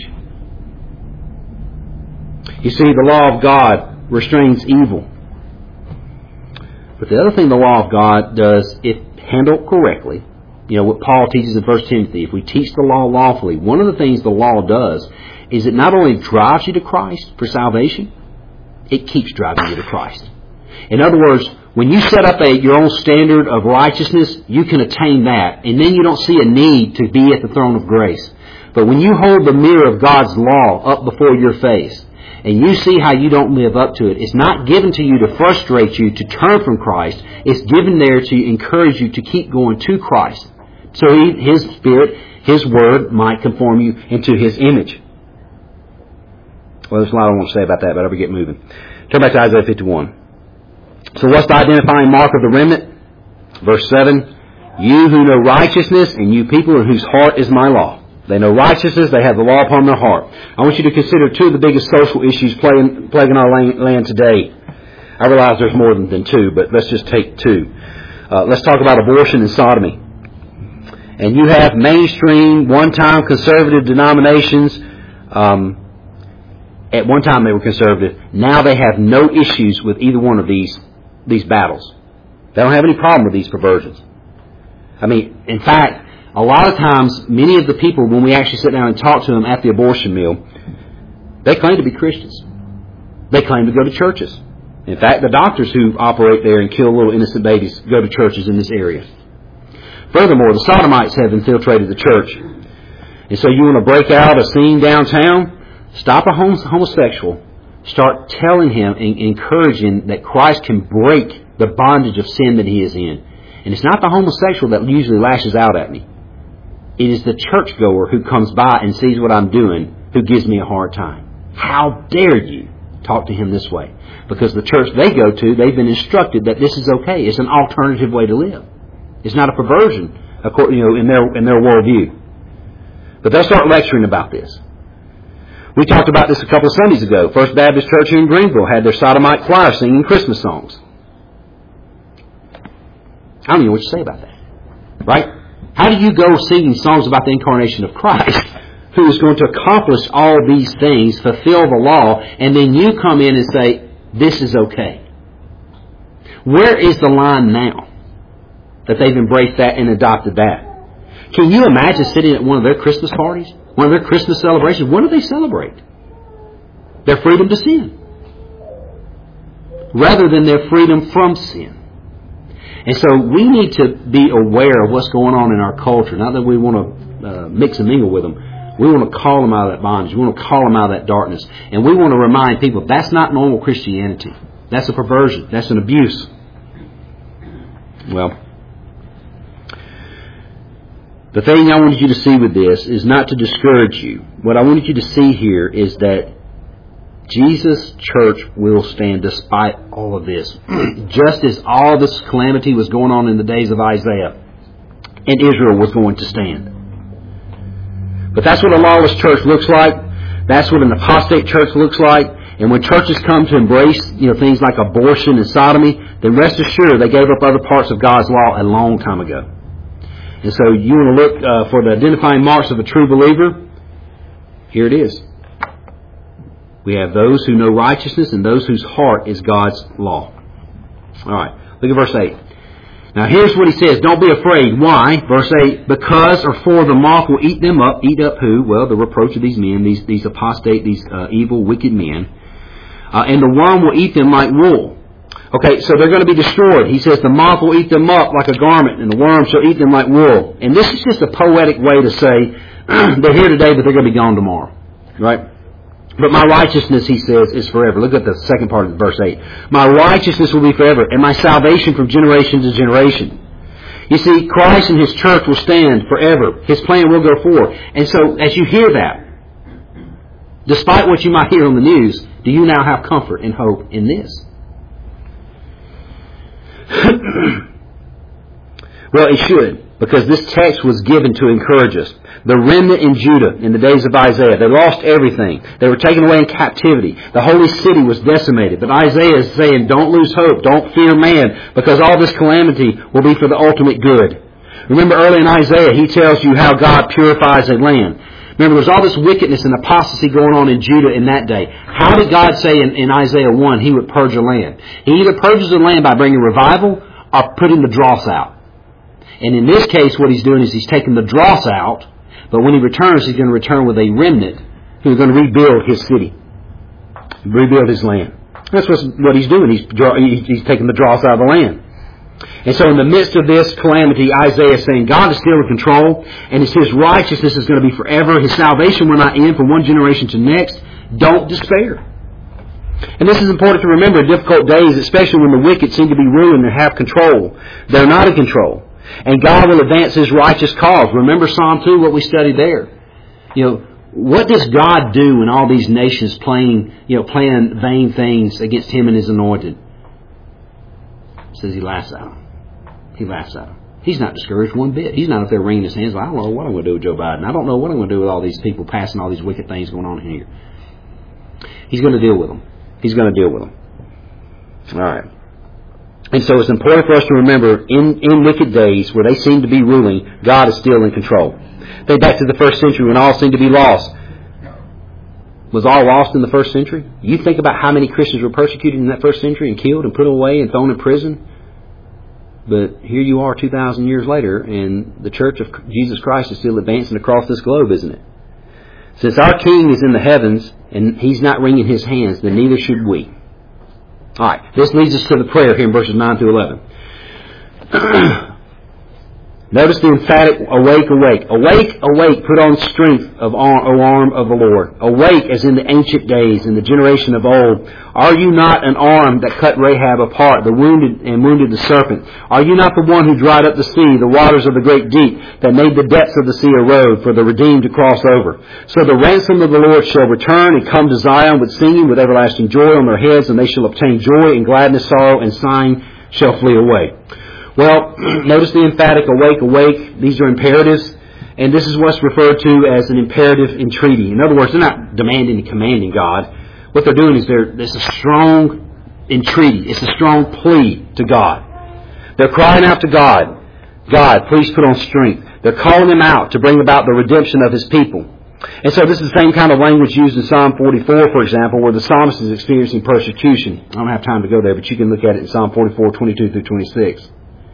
You see, the law of God restrains evil. But the other thing the law of God does, if handled correctly, you know, what Paul teaches in First Timothy, if we teach the law lawfully, one of the things the law does is it not only drives you to Christ for salvation, it keeps driving you to Christ. In other words, when you set up a, your own standard of righteousness, you can attain that, and then you don't see a need to be at the throne of grace. But when you hold the mirror of God's law up before your face, and you see how you don't live up to it, it's not given to you to frustrate you to turn from Christ. It's given there to encourage you to keep going to Christ. So he, His Spirit, His Word might conform you into His image. Well, there's a lot I want to say about that, but I'll get moving. Turn back to Isaiah fifty-one. So what's the identifying mark of the remnant? Verse seven, "You who know righteousness, and you people whose heart is my law." They know righteousness, they have the law upon their heart. I want you to consider two of the biggest social issues plaguing, plaguing our land today. I realize there's more than, than two, but let's just take two. Uh, let's talk about abortion and sodomy. And you have mainstream, one-time conservative denominations. Um, at one time they were conservative. Now they have no issues with either one of these these battles. They don't have any problem with these perversions. I mean, in fact, a lot of times, many of the people, when we actually sit down and talk to them at the abortion mill, they claim to be Christians. They claim to go to churches. In fact, the doctors who operate there and kill little innocent babies go to churches in this area. Furthermore, the sodomites have infiltrated the church. And so you want to break out a scene downtown? Stop a homosexual. Start telling him and encouraging that Christ can break the bondage of sin that he is in. And it's not the homosexual that usually lashes out at me. It is the churchgoer who comes by and sees what I'm doing who gives me a hard time. How dare you talk to him this way? Because the church they go to, they've been instructed that this is okay. It's an alternative way to live. It's not a perversion, according, you know, in their in their worldview. But they'll start lecturing about this. We talked about this a couple of Sundays ago. First Baptist Church here in Greenville had their sodomite choir singing Christmas songs. I don't even know what you say about that. Right? How do you go singing songs about the incarnation of Christ, who is going to accomplish all these things, fulfill the law, and then you come in and say, this is okay? Where is the line now that they've embraced that and adopted that? Can you imagine sitting at one of their Christmas parties? One of their Christmas celebrations? What do they celebrate? Their freedom to sin. Rather than their freedom from sin. And so we need to be aware of what's going on in our culture. Not that we want to uh, mix and mingle with them. We want to call them out of that bondage. We want to call them out of that darkness. And we want to remind people that's not normal Christianity. That's a perversion. That's an abuse. Well, the thing I wanted you to see with this is not to discourage you. What I wanted you to see here is that Jesus' church will stand despite all of this. Just as all this calamity was going on in the days of Isaiah, and Israel was going to stand. But that's what a lawless church looks like. That's what an apostate church looks like. And when churches come to embrace, you know, things like abortion and sodomy, then rest assured they gave up other parts of God's law a long time ago. And so you want to look uh, for the identifying marks of a true believer. Here it is. We have those who know righteousness and those whose heart is God's law. All right. Look at verse eight. Now here's what he says. Don't be afraid. Why? Verse eight. Because or for the moth will eat them up. Eat up who? Well, the reproach of these men, these, these apostate, these uh, evil, wicked men. Uh, and the worm will eat them like wool. Okay, so they're going to be destroyed. He says the moth will eat them up like a garment, and the worm shall eat them like wool. And this is just a poetic way to say they're here today, but they're going to be gone tomorrow. Right? But my righteousness, he says, is forever. Look at the second part of verse eight. My righteousness will be forever, and my salvation from generation to generation. You see, Christ and His church will stand forever. His plan will go forward. And so, as you hear that, despite what you might hear on the news, do you now have comfort and hope in this? Well, it should, because this text was given to encourage us. The remnant in Judah in the days of Isaiah, they lost everything. They were taken away in captivity. The holy city was decimated. But Isaiah is saying, don't lose hope. Don't fear man, because all this calamity will be for the ultimate good. Remember early in Isaiah, he tells you how God purifies a land. Remember, there's all this wickedness and apostasy going on in Judah in that day. How did God say in, in Isaiah one He would purge a land? He either purges a land by bringing revival or putting the dross out. And in this case, what He's doing is He's taking the dross out, but when He returns, He's going to return with a remnant who are going to rebuild His city, rebuild His land. That's what He's doing. He's, he's taking the dross out of the land. And so in the midst of this calamity, Isaiah is saying God is still in control, and it's His righteousness is going to be forever. His salvation will not end from one generation to next. Don't despair. And this is important to remember in difficult days, especially when the wicked seem to be ruling and have control. They're not in control. And God will advance His righteous cause. Remember Psalm two, what we studied there. You know, what does God do when all these nations playing, you know, playing vain things against Him and His anointed? It says He laughs at them. He laughs at them. He's not discouraged one bit. He's not up there wringing His hands like, I don't know what I'm going to do with Joe Biden. I don't know what I'm going to do with all these people passing all these wicked things going on here. He's going to deal with them. He's going to deal with them. All right. And so it's important for us to remember, in, in wicked days where they seem to be ruling, God is still in control. Think back to the first century when all seemed to be lost. Was all lost in the first century? You think about how many Christians were persecuted in that first century and killed and put away and thrown in prison. But here you are two thousand years later, and the Church of Jesus Christ is still advancing across this globe, isn't it? Since our King is in the heavens and He's not wringing His hands, then neither should we. All right, this leads us to the prayer here in verses nine to eleven. Notice the emphatic awake, awake. Awake, awake, put on strength of arm, O arm of the Lord. Awake as in the ancient days, in the generation of old. Are you not an arm that cut Rahab apart, the wounded and wounded the serpent? Are you not the one who dried up the sea, the waters of the great deep, that made the depths of the sea a road for the redeemed to cross over? So the ransom of the Lord shall return and come to Zion with singing, with everlasting joy on their heads, and they shall obtain joy and gladness, sorrow and sighing shall flee away. Well, notice the emphatic awake, awake. These are imperatives. And this is what's referred to as an imperative entreaty. In other words, they're not demanding and commanding God. What they're doing is they're, it's a strong entreaty. It's a strong plea to God. They're crying out to God. God, please put on strength. They're calling Him out to bring about the redemption of His people. And so this is the same kind of language used in Psalm forty-four, for example, where the psalmist is experiencing persecution. I don't have time to go there, but you can look at it in Psalm forty-four, twenty-two through twenty-six.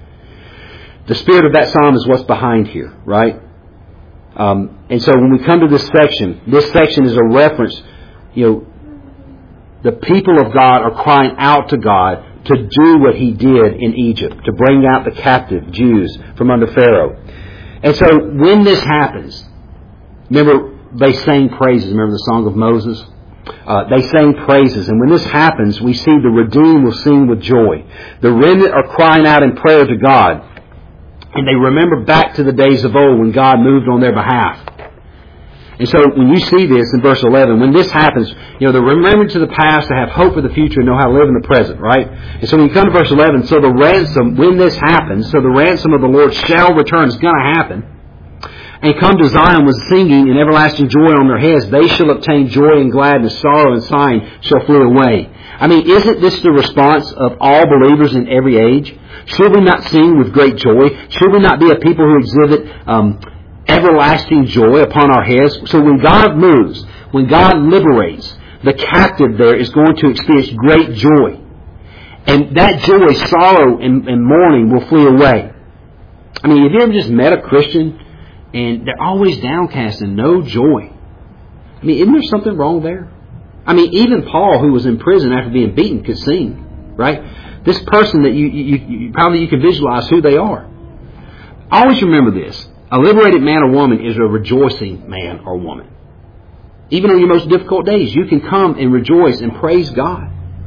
The spirit of that psalm is what's behind here, right? Um, and so when we come to this section, this section is a reference, you know, the people of God are crying out to God to do what He did in Egypt, to bring out the captive Jews from under Pharaoh. And so when this happens, remember they sang praises. Remember the Song of Moses? Uh, they sang praises. And when this happens, we see the redeemed will sing with joy. The remnant are crying out in prayer to God. And they remember back to the days of old when God moved on their behalf. And so when you see this in verse eleven, when this happens, you know, they're remembering to the past, to have hope for the future, and know how to live in the present, right? And so when you come to verse eleven, so the ransom, when this happens, so the ransom of the Lord shall return. It's going to happen. And come to Zion with singing and everlasting joy on their heads. They shall obtain joy and gladness, sorrow and sighing shall flee away. I mean, isn't this the response of all believers in every age? Should we not sing with great joy? Should we not be a people who exhibit um, everlasting joy upon our heads? So when God moves, when God liberates, the captive there is going to experience great joy. And that joy, sorrow, and, and mourning will flee away. I mean, have you ever just met a Christian and they're always downcast and no joy? I mean, isn't there something wrong there? I mean, even Paul, who was in prison after being beaten, could sing, right? This person that you, you, you probably you can visualize who they are. Always remember this. A liberated man or woman is a rejoicing man or woman. Even on your most difficult days, you can come and rejoice and praise God.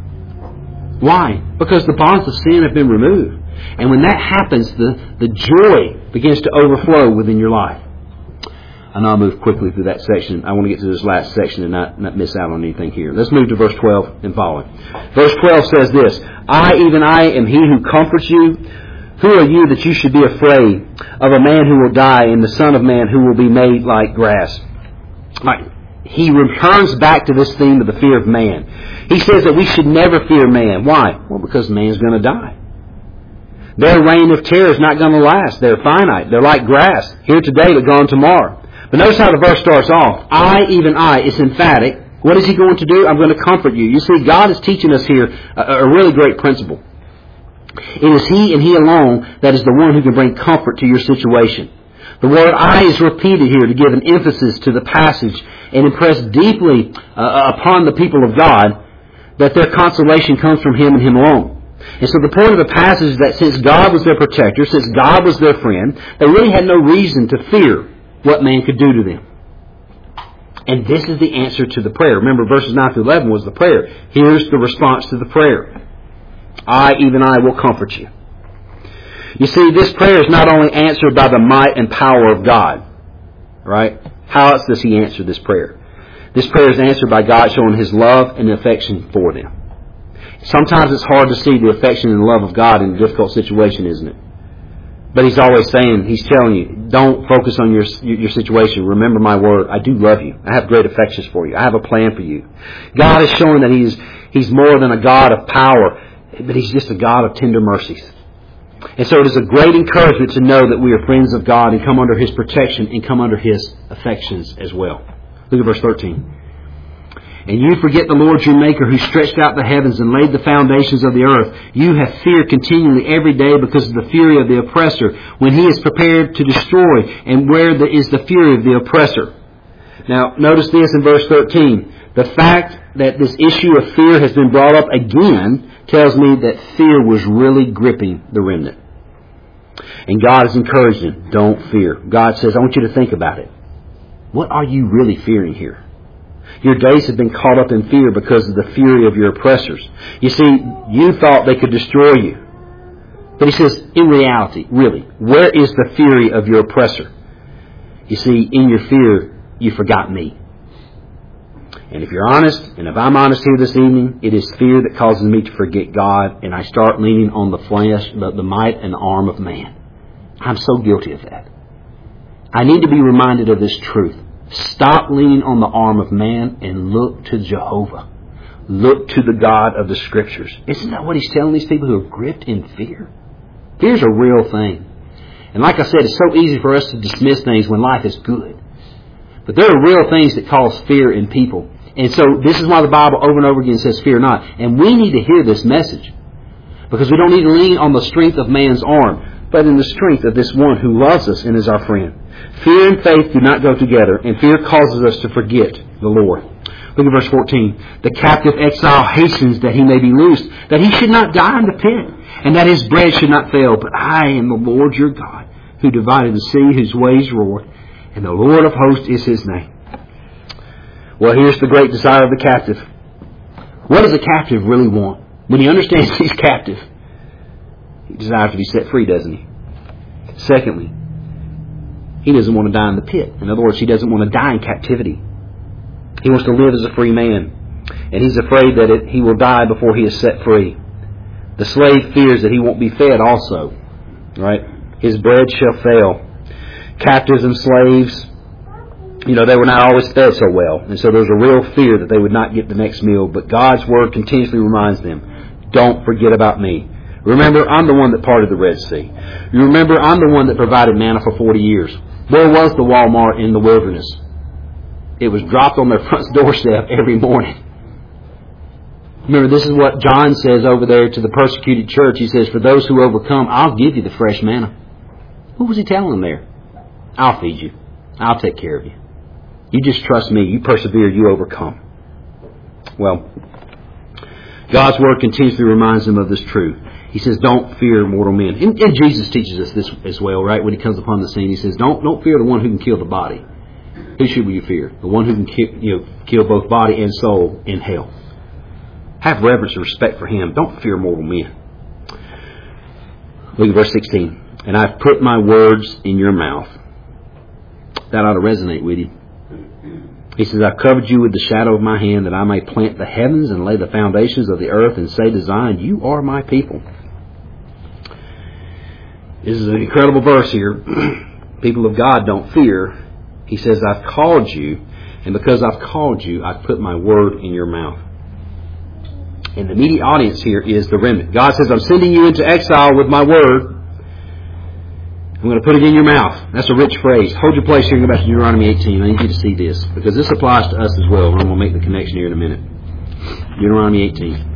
Why? Because the bonds of sin have been removed. And when that happens, the, the joy begins to overflow within your life. I know I'll move quickly through that section. I want to get to this last section and not, not miss out on anything here. Let's move to verse twelve and following. Verse twelve says this, I, even I, am He who comforts you. Who are you that you should be afraid of a man who will die and the Son of Man who will be made like grass? Right. He returns back to this theme of the fear of man. He says that we should never fear man. Why? Well, because man's going to die. Their reign of terror is not going to last. They're finite. They're like grass. Here today, but gone tomorrow. But notice how the verse starts off. I, even I, it's emphatic. What is He going to do? I'm going to comfort you. You see, God is teaching us here a, a really great principle. It is He and He alone that is the one who can bring comfort to your situation. The word I is repeated here to give an emphasis to the passage and impress deeply uh, upon the people of God that their consolation comes from Him and Him alone. And so the point of the passage is that since God was their protector, since God was their friend, they really had no reason to fear what man could do to them. And this is the answer to the prayer. Remember, verses nine through eleven was the prayer. Here's the response to the prayer. I, even I, will comfort you. You see, this prayer is not only answered by the might and power of God. Right? How else does He answer this prayer? This prayer is answered by God showing His love and affection for them. Sometimes it's hard to see the affection and love of God in a difficult situation, isn't it? But He's always saying, He's telling you, don't focus on your your situation. Remember my word. I do love you. I have great affections for you. I have a plan for you. God is showing that He's He's more than a God of power, but He's just a God of tender mercies. And so it is a great encouragement to know that we are friends of God and come under His protection and come under His affections as well. Look at verse thirteen. And you forget the Lord your Maker who stretched out the heavens and laid the foundations of the earth. You have feared continually every day because of the fury of the oppressor when he is prepared to destroy. And where the, is the fury of the oppressor? Now, notice this in verse thirteen. The fact that this issue of fear has been brought up again tells me that fear was really gripping the remnant. And God is encouraging, don't fear. God says, I want you to think about it. What are you really fearing here? Your days have been caught up in fear because of the fury of your oppressors. You see, you thought they could destroy you. But he says, in reality, really, where is the fury of your oppressor? You see, in your fear, you forgot me. And if you're honest, and if I'm honest here this evening, it is fear that causes me to forget God, and I start leaning on the flesh, the, the might and arm of man. I'm so guilty of that. I need to be reminded of this truth. Stop leaning on the arm of man and look to Jehovah. Look to the God of the Scriptures. Isn't that what he's telling these people who are gripped in fear? Fear's a real thing. And like I said, it's so easy for us to dismiss things when life is good. But there are real things that cause fear in people. And so this is why the Bible over and over again says, fear not. And we need to hear this message. Because we don't need to lean on the strength of man's arm, but in the strength of this one who loves us and is our friend. Fear and faith do not go together, and fear causes us to forget the Lord. Look at verse fourteen. The captive exile hastens that he may be loosed, that he should not die in the pit, and that his bread should not fail. But I am the Lord your God, who divided the sea, whose waves roared, and the Lord of hosts is his name. Well, here's the great desire of the captive. What does a captive really want? When he understands he's captive, he desires to be set free, doesn't he? Secondly, he doesn't want to die in the pit. In other words, he doesn't want to die in captivity. He wants to live as a free man. And he's afraid that it, he will die before he is set free. The slave fears that he won't be fed also. Right? His bread shall fail. Captives and slaves, you know, they were not always fed so well. And so there's a real fear that they would not get the next meal. But God's Word continuously reminds them, don't forget about me. Remember, I'm the one that parted the Red Sea. You remember, I'm the one that provided manna for forty years. Where was the Walmart in the wilderness? It was dropped on their front doorstep every morning. Remember, this is what John says over there to the persecuted church. He says, for those who overcome, I'll give you the fresh manna. What was he telling them there? I'll feed you. I'll take care of you. You just trust me. You persevere. You overcome. Well, God's Word continuously reminds them of this truth. He says, don't fear mortal men. And, and Jesus teaches us this as well, right? When he comes upon the scene, he says, don't, don't fear the one who can kill the body. Who should you fear? The one who can kill, you know, kill both body and soul in hell. Have reverence and respect for him. Don't fear mortal men. Look at verse sixteen. And I've put my words in your mouth. That ought to resonate with you. He says, I've covered you with the shadow of my hand, that I may plant the heavens and lay the foundations of the earth, and say to Zion, you are my people. This is an incredible verse here. People of God, don't fear. He says, I've called you, and because I've called you, I've put my word in your mouth. And the immediate audience here is the remnant. God says, I'm sending you into exile with my word. I'm going to put it in your mouth. That's a rich phrase. Hold your place here and go back to Deuteronomy eighteen. I need you to see this, because this applies to us as well. I'm going to make the connection here in a minute. Deuteronomy eighteen.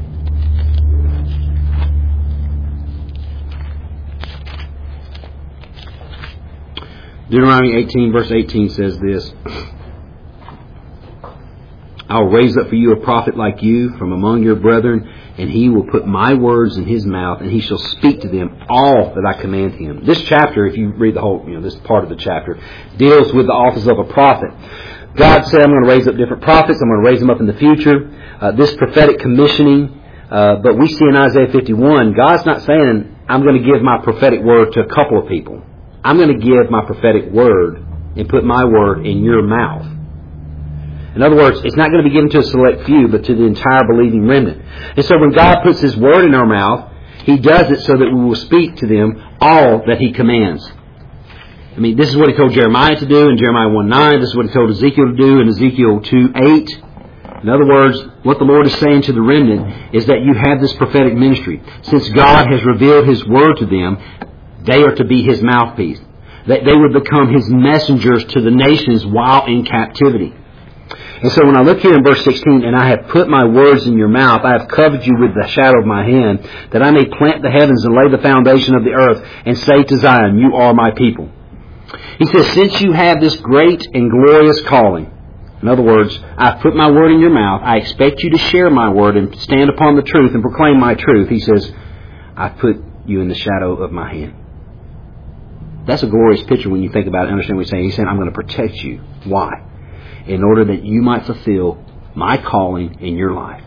Deuteronomy eighteen verse eighteen says this. I'll raise up for you a prophet like you from among your brethren, and he will put my words in his mouth, and he shall speak to them all that I command him. This chapter, if you read the whole, you know, this part of the chapter, deals with the office of a prophet. God said, I'm going to raise up different prophets. I'm going to raise them up in the future. Uh, this prophetic commissioning, uh, but we see in Isaiah fifty-one, God's not saying, I'm going to give my prophetic word to a couple of people. I'm going to give my prophetic word and put my word in your mouth. In other words, it's not going to be given to a select few, but to the entire believing remnant. And so when God puts His word in our mouth, He does it so that we will speak to them all that He commands. I mean, this is what He told Jeremiah to do in Jeremiah one nine. This is what He told Ezekiel to do in Ezekiel two eight. In other words, what the Lord is saying to the remnant is that you have this prophetic ministry. Since God has revealed His word to them, they are to be His mouthpiece. That they would become His messengers to the nations while in captivity. And so when I look here in verse sixteen, and I have put my words in your mouth, I have covered you with the shadow of my hand, that I may plant the heavens and lay the foundation of the earth, and say to Zion, you are my people. He says, since you have this great and glorious calling, in other words, I've put my word in your mouth, I expect you to share my word and stand upon the truth and proclaim my truth. He says, I've put you in the shadow of my hand. That's a glorious picture when you think about it and understand what he's saying. He's saying, I'm going to protect you. Why? In order that you might fulfill my calling in your life.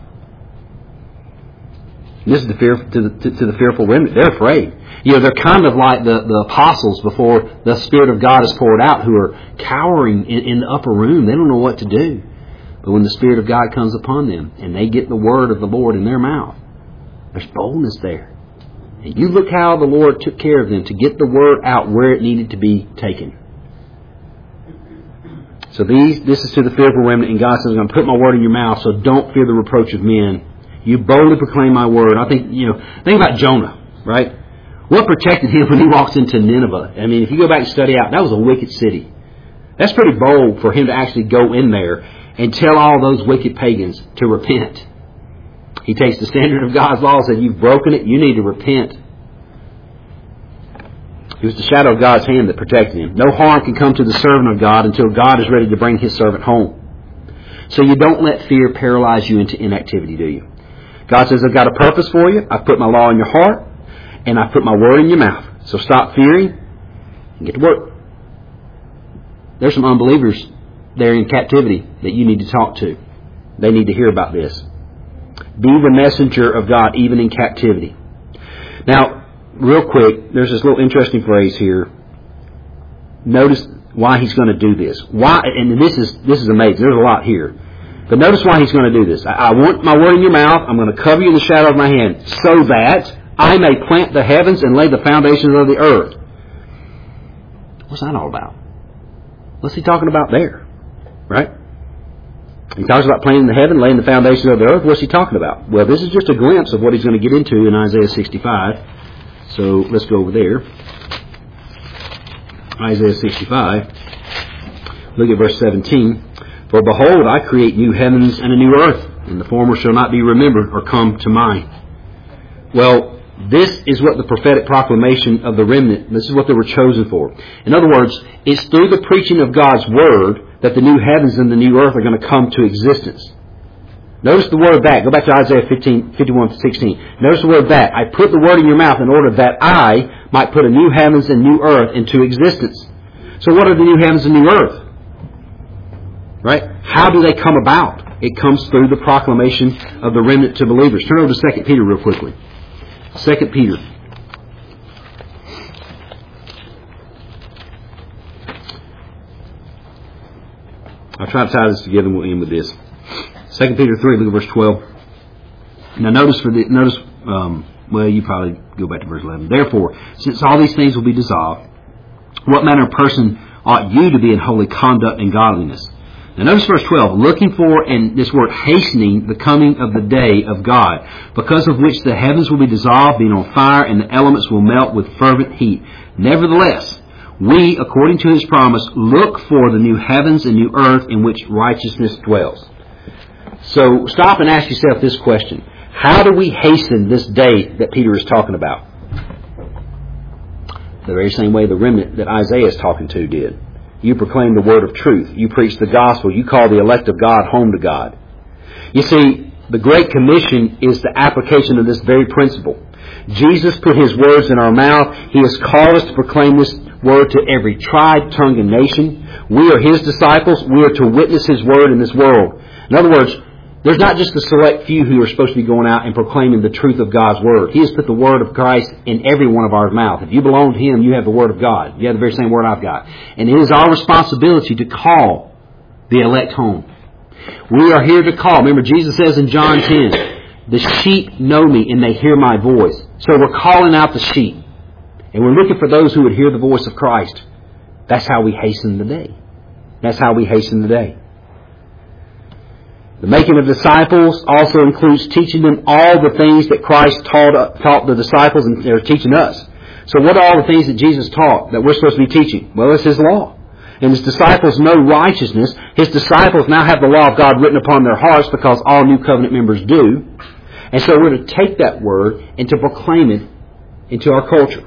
And this is the fear to the, to, to the fearful remnant. They're afraid. You know, they're kind of like the, the apostles before the Spirit of God is poured out, who are cowering in, in the upper room. They don't know what to do. But when the Spirit of God comes upon them and they get the word of the Lord in their mouth, there's boldness there. And you look how the Lord took care of them to get the word out where it needed to be taken. So these, this is to the fearful remnant, and God says, I'm going to put my word in your mouth, so don't fear the reproach of men. You boldly proclaim my word. I think, you know, think about Jonah, right? What protected him when he walks into Nineveh? I mean, if you go back and study out, that was a wicked city. That's pretty bold for him to actually go in there and tell all those wicked pagans to repent. He takes the standard of God's law and said, you've broken it, you need to repent. It was the shadow of God's hand that protected him. No harm can come to the servant of God until God is ready to bring His servant home. So you don't let fear paralyze you into inactivity, do you? God says, I've got a purpose for you. I've put my law in your heart, and I've put my word in your mouth. So stop fearing and get to work. There's some unbelievers there in captivity that you need to talk to. They need to hear about this. Be the messenger of God even in captivity. Now, real quick, there's this little interesting phrase here. Notice why He's going to do this. Why? And this is this is amazing. There's a lot here. But notice why He's going to do this. I, I want my word in your mouth. I'm going to cover you in the shadow of my hand so that I may plant the heavens and lay the foundations of the earth. What's that all about? What's He talking about there? Right? He talks about planting the heaven, laying the foundations of the earth. What's He talking about? Well, this is just a glimpse of what He's going to get into in Isaiah sixty-five. So let's go over there. Isaiah sixty-five. Look at verse seventeen. For behold, I create new heavens and a new earth, and the former shall not be remembered or come to mind. Well, this is what the prophetic proclamation of the remnant, this is what they were chosen for. In other words, it's through the preaching of God's word that the new heavens and the new earth are going to come to existence. Notice the word that. Go back to Isaiah fifteen, fifty-one, sixteen. Notice the word that. I put the word in your mouth in order that I might put a new heavens and new earth into existence. So what are the new heavens and new earth? Right? How do they come about? It comes through the proclamation of the remnant to believers. Turn over to Second Peter real quickly. Second Peter. I'll try to tie this together and we'll end with this. Second Peter three, look at verse twelve. Now notice for the notice um, well you probably go back to verse eleven. Therefore, since all these things will be dissolved, what manner of person ought you to be in holy conduct and godliness? Now notice verse twelve, looking for, and this word hastening, the coming of the day of God, because of which the heavens will be dissolved, being on fire, and the elements will melt with fervent heat. Nevertheless, we, according to His promise, look for the new heavens and new earth in which righteousness dwells. So stop and ask yourself this question. How do we hasten this day that Peter is talking about? The very same way the remnant that Isaiah is talking to did. You proclaim the word of truth. You preach the gospel. You call the elect of God home to God. You see, the Great Commission is the application of this very principle. Jesus put His words in our mouth. He has called us to proclaim this word to every tribe, tongue, and nation. We are His disciples. We are to witness His word in this world. In other words, there's not just the select few who are supposed to be going out and proclaiming the truth of God's word. He has put the word of Christ in every one of our mouth. If you belong to Him, you have the word of God. You have the very same word I've got. And it is our responsibility to call the elect home. We are here to call. Remember, Jesus says in John ten, the sheep know me and they hear my voice. So we're calling out the sheep. And we're looking for those who would hear the voice of Christ. That's how we hasten the day. That's how we hasten the day. The making of disciples also includes teaching them all the things that Christ taught, taught the disciples, and they're teaching us. So what are all the things that Jesus taught that we're supposed to be teaching? Well, it's His law. And His disciples know righteousness. His disciples now have the law of God written upon their hearts because all new covenant members do. And so we're to take that word and to proclaim it into our culture.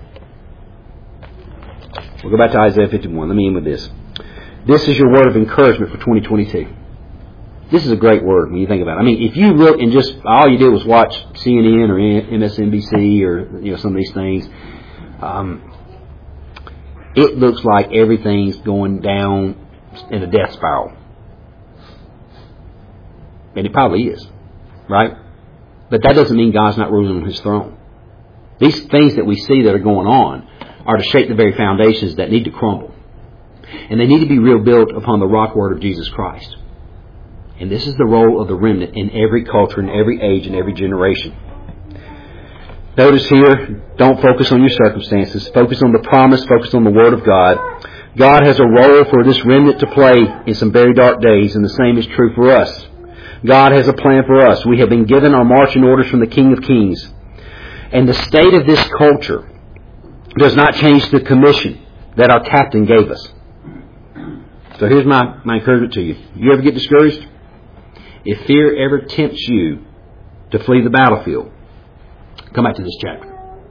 We'll go back to Isaiah fifty-one. Let me end with this. This is your word of encouragement for twenty twenty-two. This is a great word when you think about it. I mean, if you look and just all you did was watch C N N or M S N B C or you know some of these things, um, it looks like everything's going down in a death spiral. And it probably is, right? But that doesn't mean God's not ruling on His throne. These things that we see that are going on are to shake the very foundations that need to crumble. And they need to be rebuilt upon the rock word of Jesus Christ. And this is the role of the remnant in every culture, in every age, in every generation. Notice here, don't focus on your circumstances. Focus on the promise. Focus on the Word of God. God has a role for this remnant to play in some very dark days, and the same is true for us. God has a plan for us. We have been given our marching orders from the King of Kings. And the state of this culture does not change the commission that our captain gave us. So here's my, my encouragement to you. You ever get discouraged? If fear ever tempts you to flee the battlefield, come back to this chapter.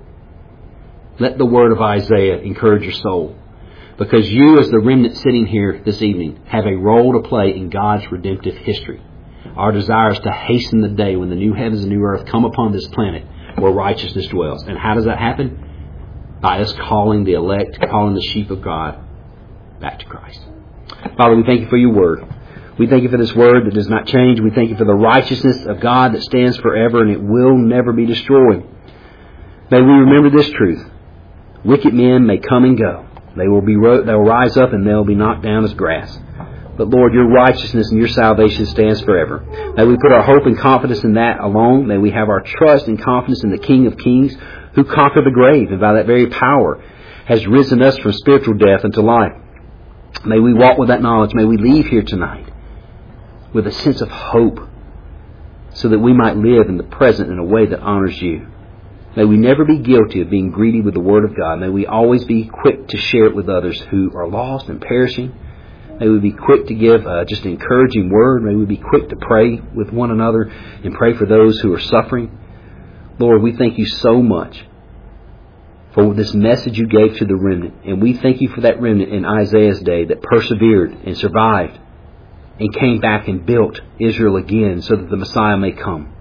Let the word of Isaiah encourage your soul. Because you, as the remnant sitting here this evening, have a role to play in God's redemptive history. Our desire is to hasten the day when the new heavens and new earth come upon this planet where righteousness dwells. And how does that happen? By us calling the elect, calling the sheep of God back to Christ. Father, we thank you for your word. We thank you for this word that does not change. We thank you for the righteousness of God that stands forever and it will never be destroyed. May we remember this truth. Wicked men may come and go. They will be they will rise up and they will be knocked down as grass. But Lord, your righteousness and your salvation stands forever. May we put our hope and confidence in that alone. May we have our trust and confidence in the King of Kings who conquered the grave and by that very power has risen us from spiritual death into life. May we walk with that knowledge. May we leave here tonight with a sense of hope so that we might live in the present in a way that honors you. May we never be guilty of being greedy with the Word of God. May we always be quick to share it with others who are lost and perishing. May we be quick to give uh, just an encouraging word. May we be quick to pray with one another and pray for those who are suffering. Lord, we thank you so much for this message you gave to the remnant. And we thank you for that remnant in Isaiah's day that persevered and survived and came back and built Israel again so that the Messiah may come.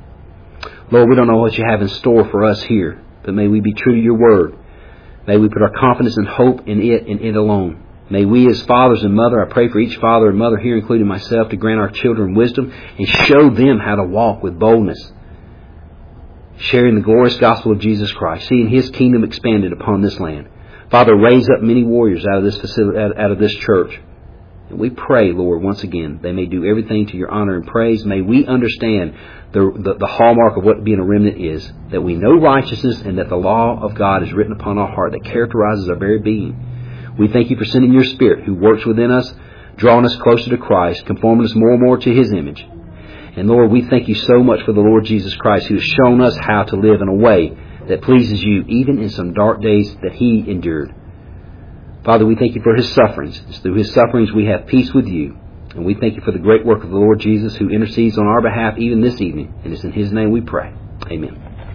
Lord, we don't know what you have in store for us here, but may we be true to your word. May we put our confidence and hope in it and it alone. May we as fathers and mother, I pray for each father and mother here, including myself, to grant our children wisdom and show them how to walk with boldness, sharing the glorious gospel of Jesus Christ, seeing His kingdom expanded upon this land. Father, raise up many warriors out of this facility, out of this church. And we pray, Lord, once again, they may do everything to your honor and praise. May we understand the, the, the hallmark of what being a remnant is, that we know righteousness and that the law of God is written upon our heart that characterizes our very being. We thank you for sending your Spirit who works within us, drawing us closer to Christ, conforming us more and more to His image. And Lord, we thank you so much for the Lord Jesus Christ who has shown us how to live in a way that pleases you, even in some dark days that He endured. Father, we thank you for His sufferings. It's through His sufferings we have peace with you. And we thank you for the great work of the Lord Jesus who intercedes on our behalf even this evening. And it's in His name we pray. Amen.